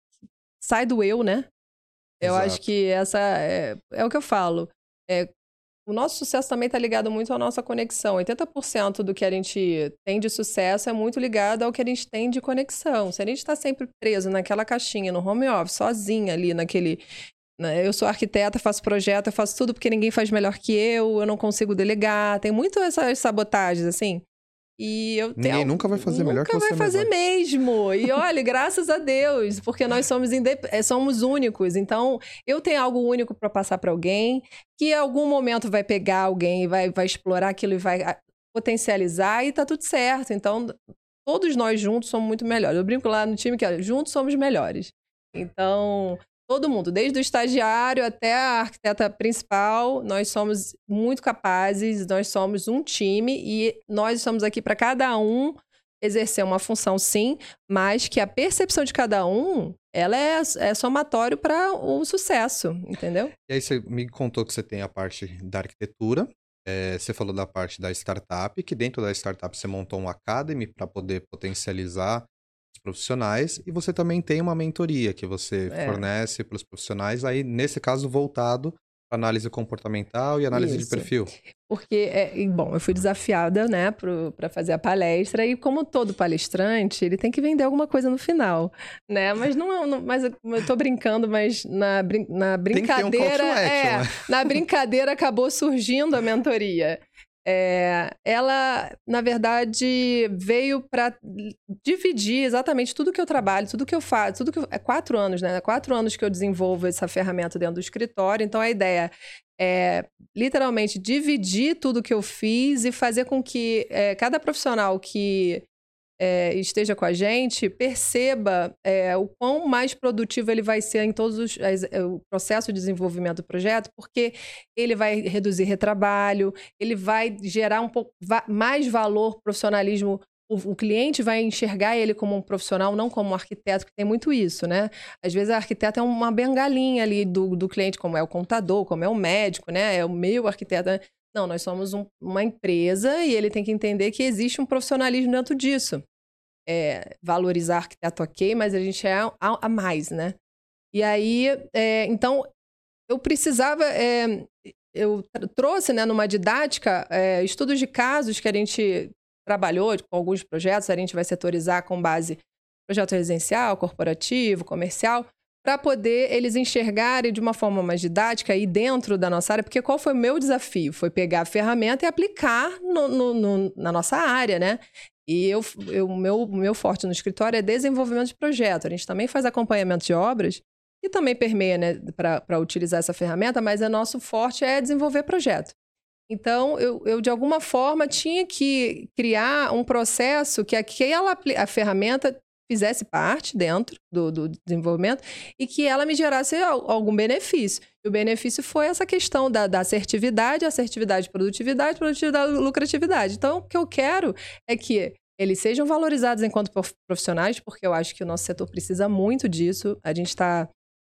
sai do eu, né? Eu acho Exato. que essa é o que eu falo. É, o nosso sucesso também está ligado muito à nossa conexão. 80% do que a gente tem de sucesso é muito ligado ao que a gente tem de conexão. Se a gente está sempre preso naquela caixinha, no home office, sozinha ali naquele, né? Eu sou arquiteta, faço projeto, eu faço tudo porque ninguém faz melhor que eu não consigo delegar. Tem muito essas sabotagens, assim. E eu Ninguém tenho, nunca vai fazer melhor que nunca vai você fazer mesmo. mesmo. E olha, graças a Deus, porque nós somos, somos únicos. Então, eu tenho algo único para passar para alguém, que em algum momento vai pegar alguém e vai explorar aquilo e vai potencializar e tá tudo certo. Então, todos nós juntos somos muito melhores. Eu brinco lá no time que juntos somos melhores. Então, todo mundo, desde o estagiário até a arquiteta principal, nós somos muito capazes, nós somos um time e nós estamos aqui para cada um exercer uma função, sim, mas que a percepção de cada um, ela é somatório para o sucesso, entendeu? E aí você me contou que você tem a parte da arquitetura, você falou da parte da startup, que dentro da startup você montou um academy para poder potencializar os profissionais, e você também tem uma mentoria que você É, fornece para os profissionais, aí nesse caso voltado para análise comportamental e análise de isso. perfil. Porque, e, bom, eu fui desafiada, né, para fazer a palestra, e como todo palestrante, ele tem que vender alguma coisa no final, né? Mas mas eu tô brincando, mas na Tem que ter um call to brincadeira, action, né? na brincadeira acabou surgindo a mentoria. Ela, na verdade, veio para dividir exatamente tudo que eu trabalho, tudo que eu faço, é 4 anos, né? 4 anos que eu desenvolvo essa ferramenta dentro do escritório. Então, a ideia é literalmente dividir tudo que eu fiz e fazer com que cada profissional que esteja com a gente perceba o quão mais produtivo ele vai ser em todos o processo de desenvolvimento do projeto, porque ele vai reduzir retrabalho, ele vai gerar um pouco mais valor, profissionalismo. O cliente vai enxergar ele como um profissional, não como um arquiteto, que tem muito isso, né? Às vezes, a arquiteta é uma bengalinha ali do cliente, como é o contador, como é o médico, né? É o meu arquiteto, né? Não, nós somos uma empresa e ele tem que entender que existe um profissionalismo dentro disso. Valorizar arquiteto, ok, mas a gente é a mais, né? E aí, então, eu precisava, eu trouxe, né, numa didática, estudos de casos que a gente trabalhou com alguns projetos, a gente vai setorizar com base projeto residencial, corporativo, comercial, para poder eles enxergarem de uma forma mais didática e dentro da nossa área, porque qual foi o meu desafio? Foi pegar a ferramenta e aplicar na nossa área, né? E o meu forte no escritório é desenvolvimento de projeto. A gente também faz acompanhamento de obras e também permeia, né, para utilizar essa ferramenta, mas o nosso forte é desenvolver projeto. Então, eu, de alguma forma, tinha que criar um processo que a ferramenta fizesse parte dentro do desenvolvimento e que ela me gerasse algum benefício. E o benefício foi essa questão da assertividade, produtividade, lucratividade. Então, o que eu quero é que eles sejam valorizados enquanto profissionais, porque eu acho que o nosso setor precisa muito disso. A gente está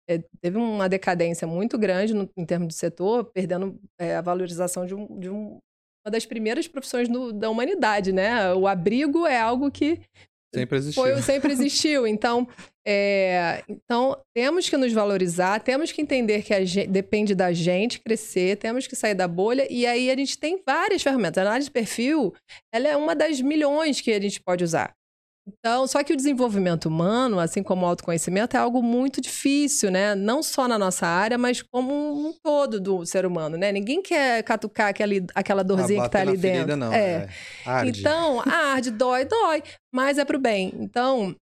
teve uma decadência muito grande em termos de setor, perdendo a valorização de uma das primeiras profissões da humanidade, né? O abrigo é algo que sempre existiu. Então, temos que nos valorizar, temos que entender que depende da gente crescer, temos que sair da bolha, e aí a gente tem várias ferramentas. A análise de perfil, ela é uma das milhões que a gente pode usar. Então, só que o desenvolvimento humano, assim como o autoconhecimento, é algo muito difícil, né? Não só na nossa área, mas como um todo do ser humano, né? Ninguém quer catucar aquela dorzinha que tá ali dentro. Ferida, não. Arde. Então, arde, dói, mas é pro bem. Então,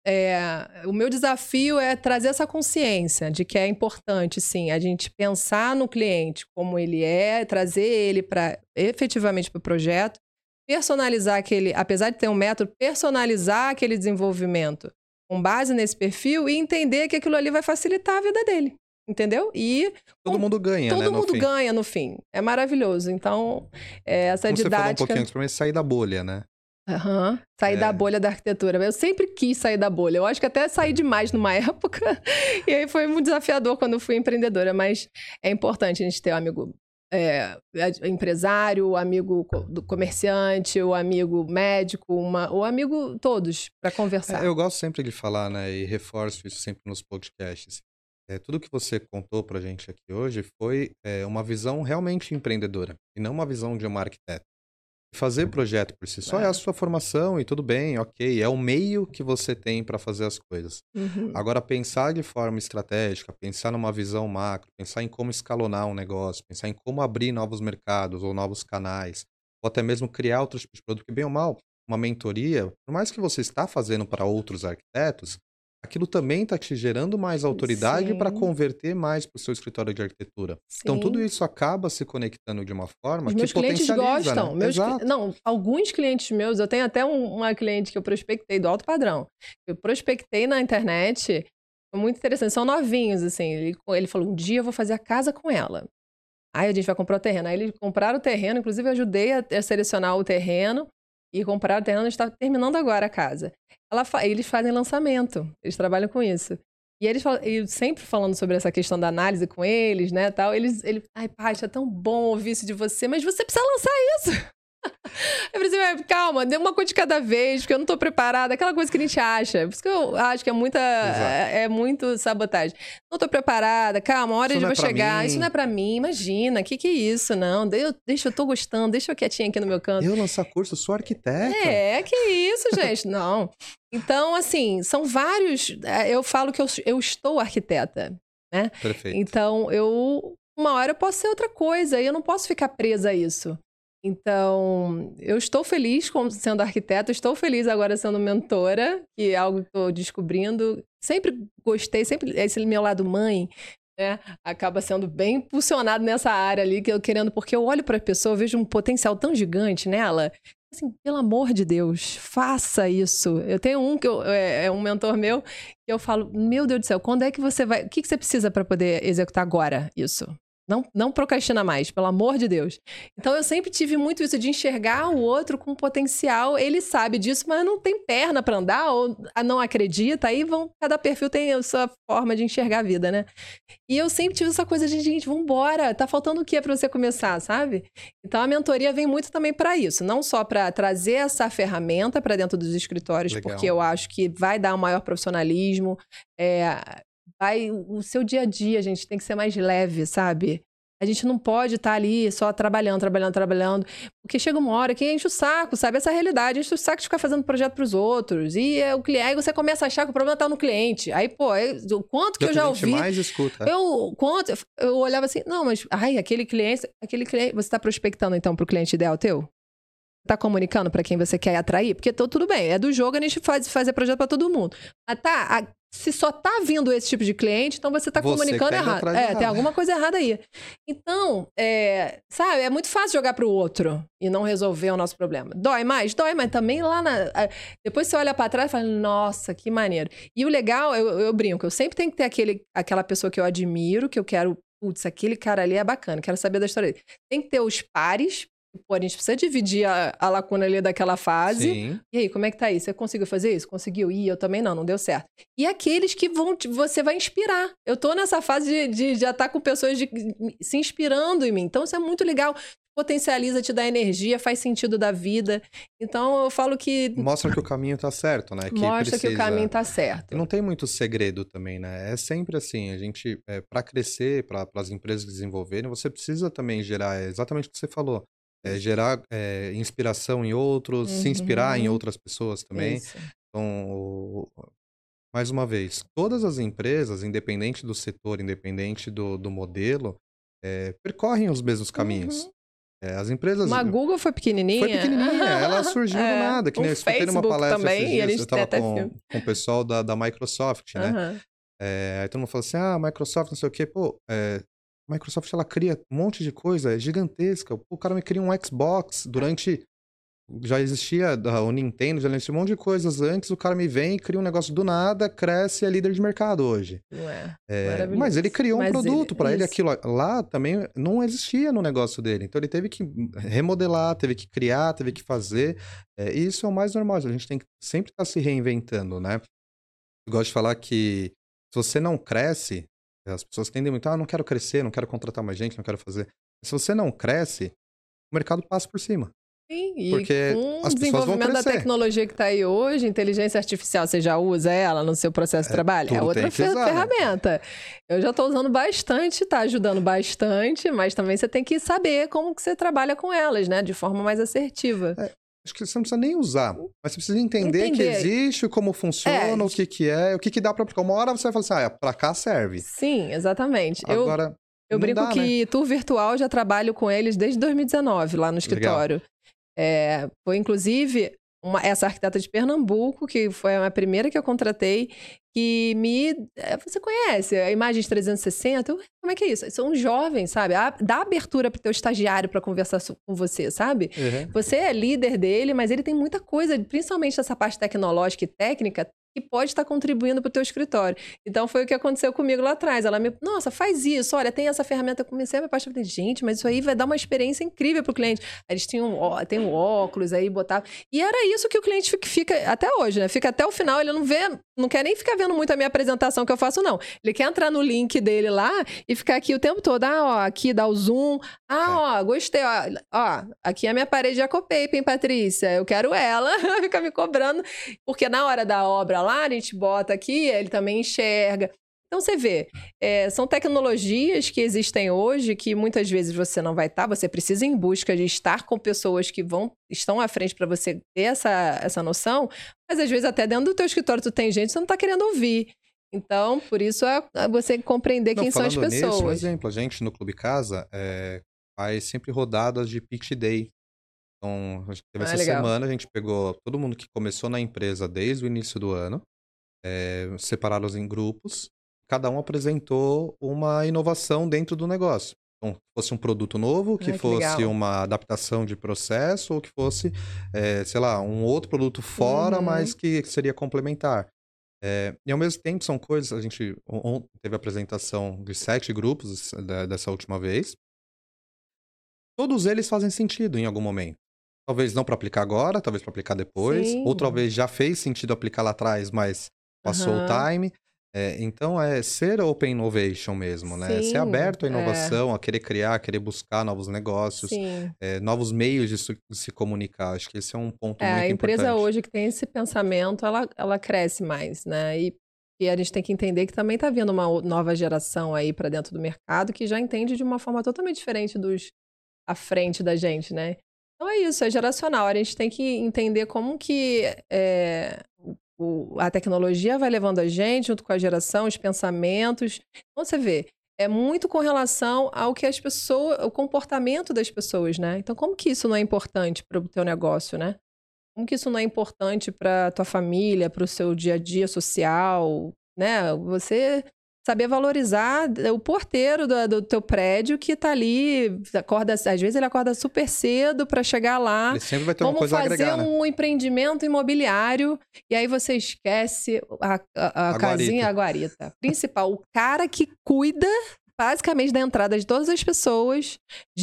o meu desafio é trazer essa consciência de que é importante, sim, a gente pensar no cliente como ele é, trazer ele efetivamente para o projeto, personalizar apesar de ter um método, personalizar aquele desenvolvimento com base nesse perfil e entender que aquilo ali vai facilitar a vida dele, entendeu? E todo mundo ganha, né? Todo mundo ganha no fim. É maravilhoso. Então, essa como didática... Você falou um pouquinho antes, pra mim, sair da bolha, né? Sair da bolha da arquitetura. Eu sempre quis sair da bolha. Eu acho que até saí demais numa época. E aí foi muito desafiador quando eu fui empreendedora. Mas é importante a gente ter um amigo empresário, o amigo do comerciante, o amigo médico, o amigo todos, para conversar. Eu gosto sempre de falar, né, e reforço isso sempre nos podcasts. Tudo que você contou pra gente aqui hoje foi uma visão realmente empreendedora, e não uma visão de uma arquiteta. Fazer projeto por si só é a sua formação e tudo bem, ok. É o meio que você tem para fazer as coisas. Agora, pensar de forma estratégica, pensar numa visão macro, pensar em como escalonar um negócio, pensar em como abrir novos mercados ou novos canais, ou até mesmo criar outros tipos de produto, que bem ou mal, uma mentoria, por mais que você está fazendo para outros arquitetos, aquilo também está te gerando mais autoridade para converter mais para o seu escritório de arquitetura. Sim. Então, tudo isso acaba se conectando de uma forma que potencializa, meus clientes gostam. Né? Não, alguns clientes meus, eu tenho até uma cliente que eu prospectei do alto padrão. Eu prospectei na internet, foi muito interessante, são novinhos, assim. Ele falou, um dia eu vou fazer a casa com ela. Aí a gente vai comprar o terreno. Aí eles compraram o terreno, inclusive eu ajudei a selecionar o terreno. E compraram o terreno, a gente está terminando agora a casa. Eles fazem lançamento, eles trabalham com isso. E eles sempre falando sobre essa questão da análise com eles, né, tal. Ai, Paty, é tão bom ouvir isso de você, mas você precisa lançar isso. Eu falei, calma, dê uma coisa de cada vez, porque eu não tô preparada. Aquela coisa que a gente acha. Por isso que eu acho que é muito sabotagem. Não tô preparada, calma, a hora de eu chegar. Isso não é pra mim, imagina, que é isso? Não, eu tô gostando, deixa eu quietinha aqui no meu canto. Eu lançar curso, eu sou arquiteta. Que isso, gente, não. Então, assim, são vários... Eu falo que eu estou arquiteta, né? Perfeito. Então, uma hora eu posso ser outra coisa e eu não posso ficar presa a isso. Então, eu estou feliz sendo arquiteta, estou feliz agora sendo mentora, que é algo que estou descobrindo. Sempre gostei, sempre esse meu lado mãe, né, acaba sendo bem impulsionado nessa área ali, que eu querendo, porque eu olho para a pessoa, eu vejo um potencial tão gigante nela. Assim, pelo amor de Deus, faça isso. Eu tenho um mentor meu, que eu falo, meu Deus do céu, quando é que você vai... O que você precisa para poder executar agora isso? Não procrastina mais, pelo amor de Deus. Então, eu sempre tive muito isso de enxergar o outro com potencial. Ele sabe disso, mas não tem perna para andar ou não acredita. Aí cada perfil tem a sua forma de enxergar a vida, né? E eu sempre tive essa coisa de, gente, vambora. Tá faltando o que para você começar, sabe? Então, a mentoria vem muito também para isso. Não só para trazer essa ferramenta para dentro dos escritórios, Legal. Porque eu acho que vai dar um maior profissionalismo, o seu dia a dia, gente, tem que ser mais leve, sabe? A gente não pode estar ali só trabalhando, porque chega uma hora que enche o saco, sabe? Essa é a realidade, enche o saco de ficar fazendo projeto pros outros. E o cliente, aí você começa a achar que o problema tá no cliente. Aí, o quanto que eu já ouvi... mais escuta. Eu olhava assim, não, mas, aquele cliente, você tá prospectando então pro cliente ideal teu? Tá comunicando para quem você quer atrair? Porque tudo bem, é do jogo, a gente fazer projeto para todo mundo. Mas se só tá vindo esse tipo de cliente, então você tá comunicando errado. Tem alguma coisa errada aí. Então, sabe, é muito fácil jogar pro outro e não resolver o nosso problema. Dói, mas também lá depois você olha para trás e fala, nossa, que maneiro. E o legal, eu brinco, eu sempre tenho que ter aquela pessoa que eu admiro, que eu quero, putz, aquele cara ali é bacana, quero saber da história dele. Tem que ter os pares, Pô, a gente precisa dividir a lacuna ali daquela fase. Sim. E aí, como é que tá aí? Você conseguiu fazer isso? Conseguiu? Ih, eu também não deu certo. E aqueles que você vai inspirar. Eu tô nessa fase de já estar com pessoas se inspirando em mim. Então, isso é muito legal. Potencializa, te dá energia, faz sentido da vida. Então, eu falo que... Mostra que o caminho tá certo, né? Mostra que o caminho tá certo. E não tem muito segredo também, né? É sempre assim, a gente, para crescer, para as empresas desenvolverem, você precisa também gerar, exatamente o que você falou, gerar inspiração em outros, se inspirar em outras pessoas também. Isso. Então, mais uma vez, todas as empresas, independente do setor, independente do modelo, percorrem os mesmos caminhos. As empresas... Uma Google foi pequenininha. Foi pequenininha, ela surgiu do nada. Que nem eu escutei numa palestra também, esses dias, eu tava até com o pessoal da Microsoft, né? Aí todo mundo falou assim, Microsoft, não sei o quê. Pô, a Microsoft, ela cria um monte de coisa, é gigantesca. Pô, o cara me cria um Xbox durante... Já existia o Nintendo, já existia um monte de coisas antes, o cara me vem, cria um negócio do nada, cresce e é líder de mercado hoje. Mas ele criou um produto para ele, aquilo lá também não existia no negócio dele. Então ele teve que remodelar, teve que criar, teve que fazer. E isso é o mais normal, a gente tem que sempre estar se reinventando, né? Eu gosto de falar que se você não cresce, as pessoas tendem muito, não quero crescer, não quero contratar mais gente, não quero fazer. Se você não cresce, o mercado passa por cima. Sim, e porque com as o pessoas vão desenvolvimento da crescer. tecnologia que está aí hoje, inteligência artificial, você já usa ela no seu processo de trabalho? É outra ferramenta. Eu já estou usando bastante, está ajudando bastante, mas também você tem que saber como que você trabalha com elas, né? De forma mais assertiva. Acho que você não precisa nem usar, mas você precisa entender que existe, como funciona, o que é, o que dá para aplicar. Uma hora você vai falar assim, para cá serve. Sim, exatamente. Agora, eu brinco que tour virtual já trabalho com eles desde 2019 lá no escritório. Legal. Foi inclusive essa arquiteta de Pernambuco, que foi a primeira que eu contratei, que você conhece a Imagens 360? Como é que é isso? São jovens, sabe? Dá abertura para o teu estagiário para conversar com você, sabe? Você é líder dele, mas ele tem muita coisa, principalmente essa parte tecnológica e técnica, que pode estar contribuindo para o teu escritório. Então, foi o que aconteceu comigo lá atrás. Ela nossa, faz isso, olha, tem essa ferramenta. Eu comecei a me apaixonar, falei, gente, mas isso aí vai dar uma experiência incrível para o cliente. Aí eles tem um óculos, aí botava... E era isso que o cliente fica até hoje, né? Fica até o final, ele não quer nem ficar vendo muito a minha apresentação que eu faço, não. Ele quer entrar no link dele lá e ficar aqui o tempo todo. Aqui dá o zoom. Gostei, aqui é a minha parede de Ecopaper, hein, Patrícia? Eu quero ela. Fica me cobrando. Porque na hora da obra lá, a gente bota aqui, ele também enxerga. Então, você vê, são tecnologias que existem hoje que muitas vezes você não vai estar, você precisa ir em busca de estar com pessoas que estão à frente para você ter essa noção, mas às vezes até dentro do teu escritório tu tem gente que você não está querendo ouvir. Então, por isso é você compreender quem são as pessoas. Nisso, um exemplo, a gente no Clube Casa faz sempre rodadas de Pitch Day. Então, a gente teve essa semana, a gente pegou todo mundo que começou na empresa desde o início do ano, separaram-os em grupos, cada um apresentou uma inovação dentro do negócio. Então, que fosse um produto novo, que fosse uma adaptação de processo, ou que fosse, sei lá, um outro produto fora, mas que seria complementar. E ao mesmo tempo são coisas, a gente teve a apresentação de 7 grupos dessa última vez. Todos eles fazem sentido em algum momento. Talvez não para aplicar agora, talvez para aplicar depois. Sim. Ou talvez já fez sentido aplicar lá atrás, mas passou o time. Então, ser open innovation mesmo, né? Sim, ser aberto à inovação, a querer criar, a querer buscar novos negócios, novos meios de se comunicar. Acho que esse é um ponto muito importante. A empresa hoje que tem esse pensamento, ela cresce mais, né? E a gente tem que entender que também está vindo uma nova geração aí para dentro do mercado que já entende de uma forma totalmente diferente dos à frente da gente, né? Então é isso, é geracional. A gente tem que entender como que a tecnologia vai levando a gente, junto com a geração, os pensamentos. Então você vê, é muito com relação ao que as pessoas, o comportamento das pessoas, né? Então como que isso não é importante para o teu negócio, né? Como que isso não é importante para a tua família, para o seu dia a dia social, né? Você saber valorizar o porteiro do teu prédio que tá ali, às vezes ele acorda super cedo para chegar lá. Ele sempre vai ter uma coisa a agregar, fazer um empreendimento imobiliário e aí você esquece a casinha, a guarita. Principal, o cara que cuida basicamente da entrada de todas as pessoas,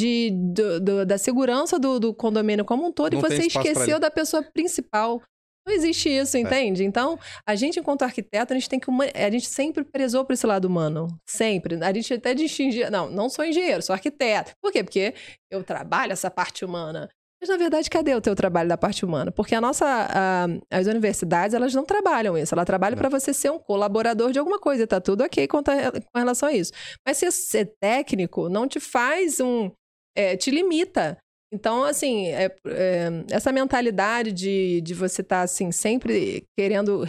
da segurança do condomínio como um todo, Não e tem você espaço pra esqueceu ele. da pessoa principal. Não existe isso, entende? Então, a gente, enquanto arquiteto, a gente sempre prezou por esse lado humano. Sempre. A gente até distingue. Não sou engenheiro, sou arquiteto. Por quê? Porque eu trabalho essa parte humana. Mas, na verdade, cadê o teu trabalho da parte humana? Porque as universidades, elas não trabalham isso. Ela trabalha para você ser um colaborador de alguma coisa. E tá tudo ok com relação a isso. Mas ser técnico não te faz te limita. Então, assim, essa mentalidade de você estar, assim, sempre querendo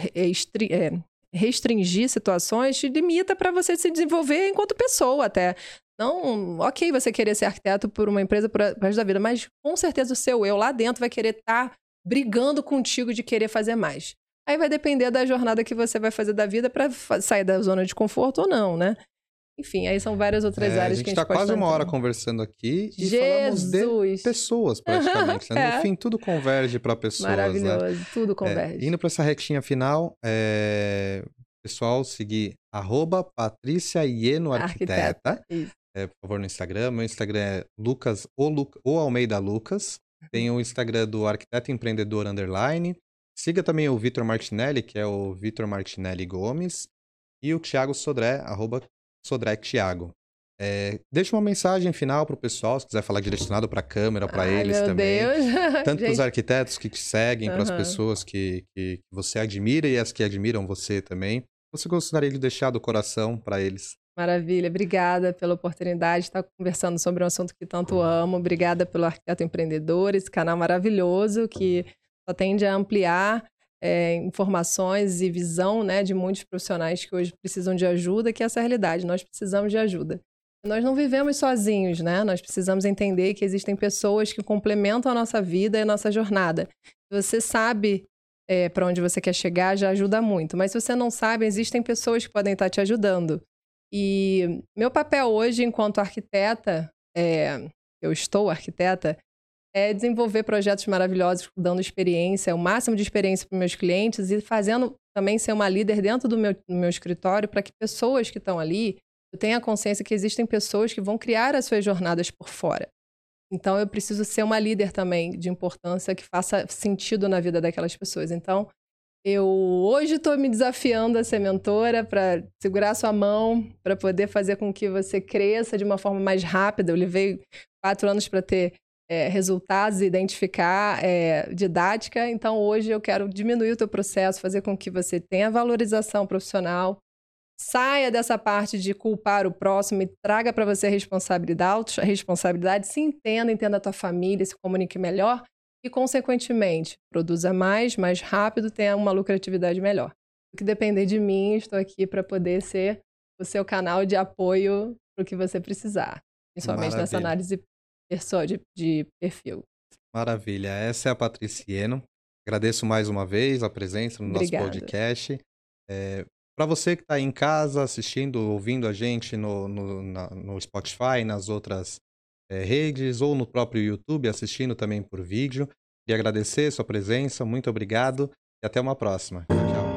restringir situações te limita para você se desenvolver enquanto pessoa até. Não, ok você querer ser arquiteto por uma empresa por resto da vida, mas com certeza o seu eu lá dentro vai querer estar brigando contigo de querer fazer mais. Aí vai depender da jornada que você vai fazer da vida para sair da zona de conforto ou não, né? Enfim, aí são várias outras áreas que a gente tá pode quase estar uma hora entrando. conversando aqui e falamos de pessoas, praticamente. Né? No fim, tudo converge para pessoas, Maravilhoso, né? tudo converge. Indo para essa retinha final, pessoal, seguir @PatriciaIenoArquiteta. Isso. Por favor, no Instagram. Meu Instagram é Lucas ou Almeida Lucas. Tem o Instagram do Arquiteto Empreendedor _. Siga também o Vitor Martinelli, que é o Vitor Martinelli Gomes. E o Thiago Sodré, @SodréThiago. Deixa uma mensagem final pro pessoal, se quiser falar direcionado para a câmera, para eles meu também. Deus. Tanto para os Gente. arquitetos que te seguem, para as pessoas que você admira e as que admiram você também. Você gostaria de deixar do coração para eles? Maravilha, obrigada pela oportunidade de estar conversando sobre um assunto que tanto amo. Obrigada pelo Arquiteto Empreendedor, esse canal maravilhoso que só tende a ampliar informações e visão, né, de muitos profissionais que hoje precisam de ajuda, que é essa realidade. Nós precisamos de ajuda. Nós não vivemos sozinhos, né? Nós precisamos entender que existem pessoas que complementam a nossa vida e a nossa jornada. Se você sabe para onde você quer chegar, já ajuda muito. Mas se você não sabe, existem pessoas que podem estar te ajudando. E meu papel hoje, enquanto arquiteta, eu estou arquiteta, é desenvolver projetos maravilhosos, dando experiência, o máximo de experiência para os meus clientes e fazendo também ser uma líder dentro do meu escritório para que pessoas que estão ali, eu tenha consciência que existem pessoas que vão criar as suas jornadas por fora. Então, eu preciso ser uma líder também de importância que faça sentido na vida daquelas pessoas. Então, eu hoje estou me desafiando a ser mentora para segurar a sua mão, para poder fazer com que você cresça de uma forma mais rápida. Eu levei 4 anos para ter resultados e identificar didática. Então, hoje eu quero diminuir o teu processo, fazer com que você tenha valorização profissional, saia dessa parte de culpar o próximo e traga para você a responsabilidade, se entenda a tua família, se comunique melhor e, consequentemente, produza mais rápido, tenha uma lucratividade melhor. O que depender de mim, estou aqui para poder ser o seu canal de apoio para o que você precisar, principalmente nessa análise de perfil. Maravilha. Essa é a Patrícia Ieno. Agradeço mais uma vez a presença no nosso podcast. Para você que está aí em casa assistindo, ouvindo a gente no Spotify, nas outras redes ou no próprio YouTube, assistindo também por vídeo. Queria agradecer a sua presença, muito obrigado e até uma próxima. Tchau, tchau.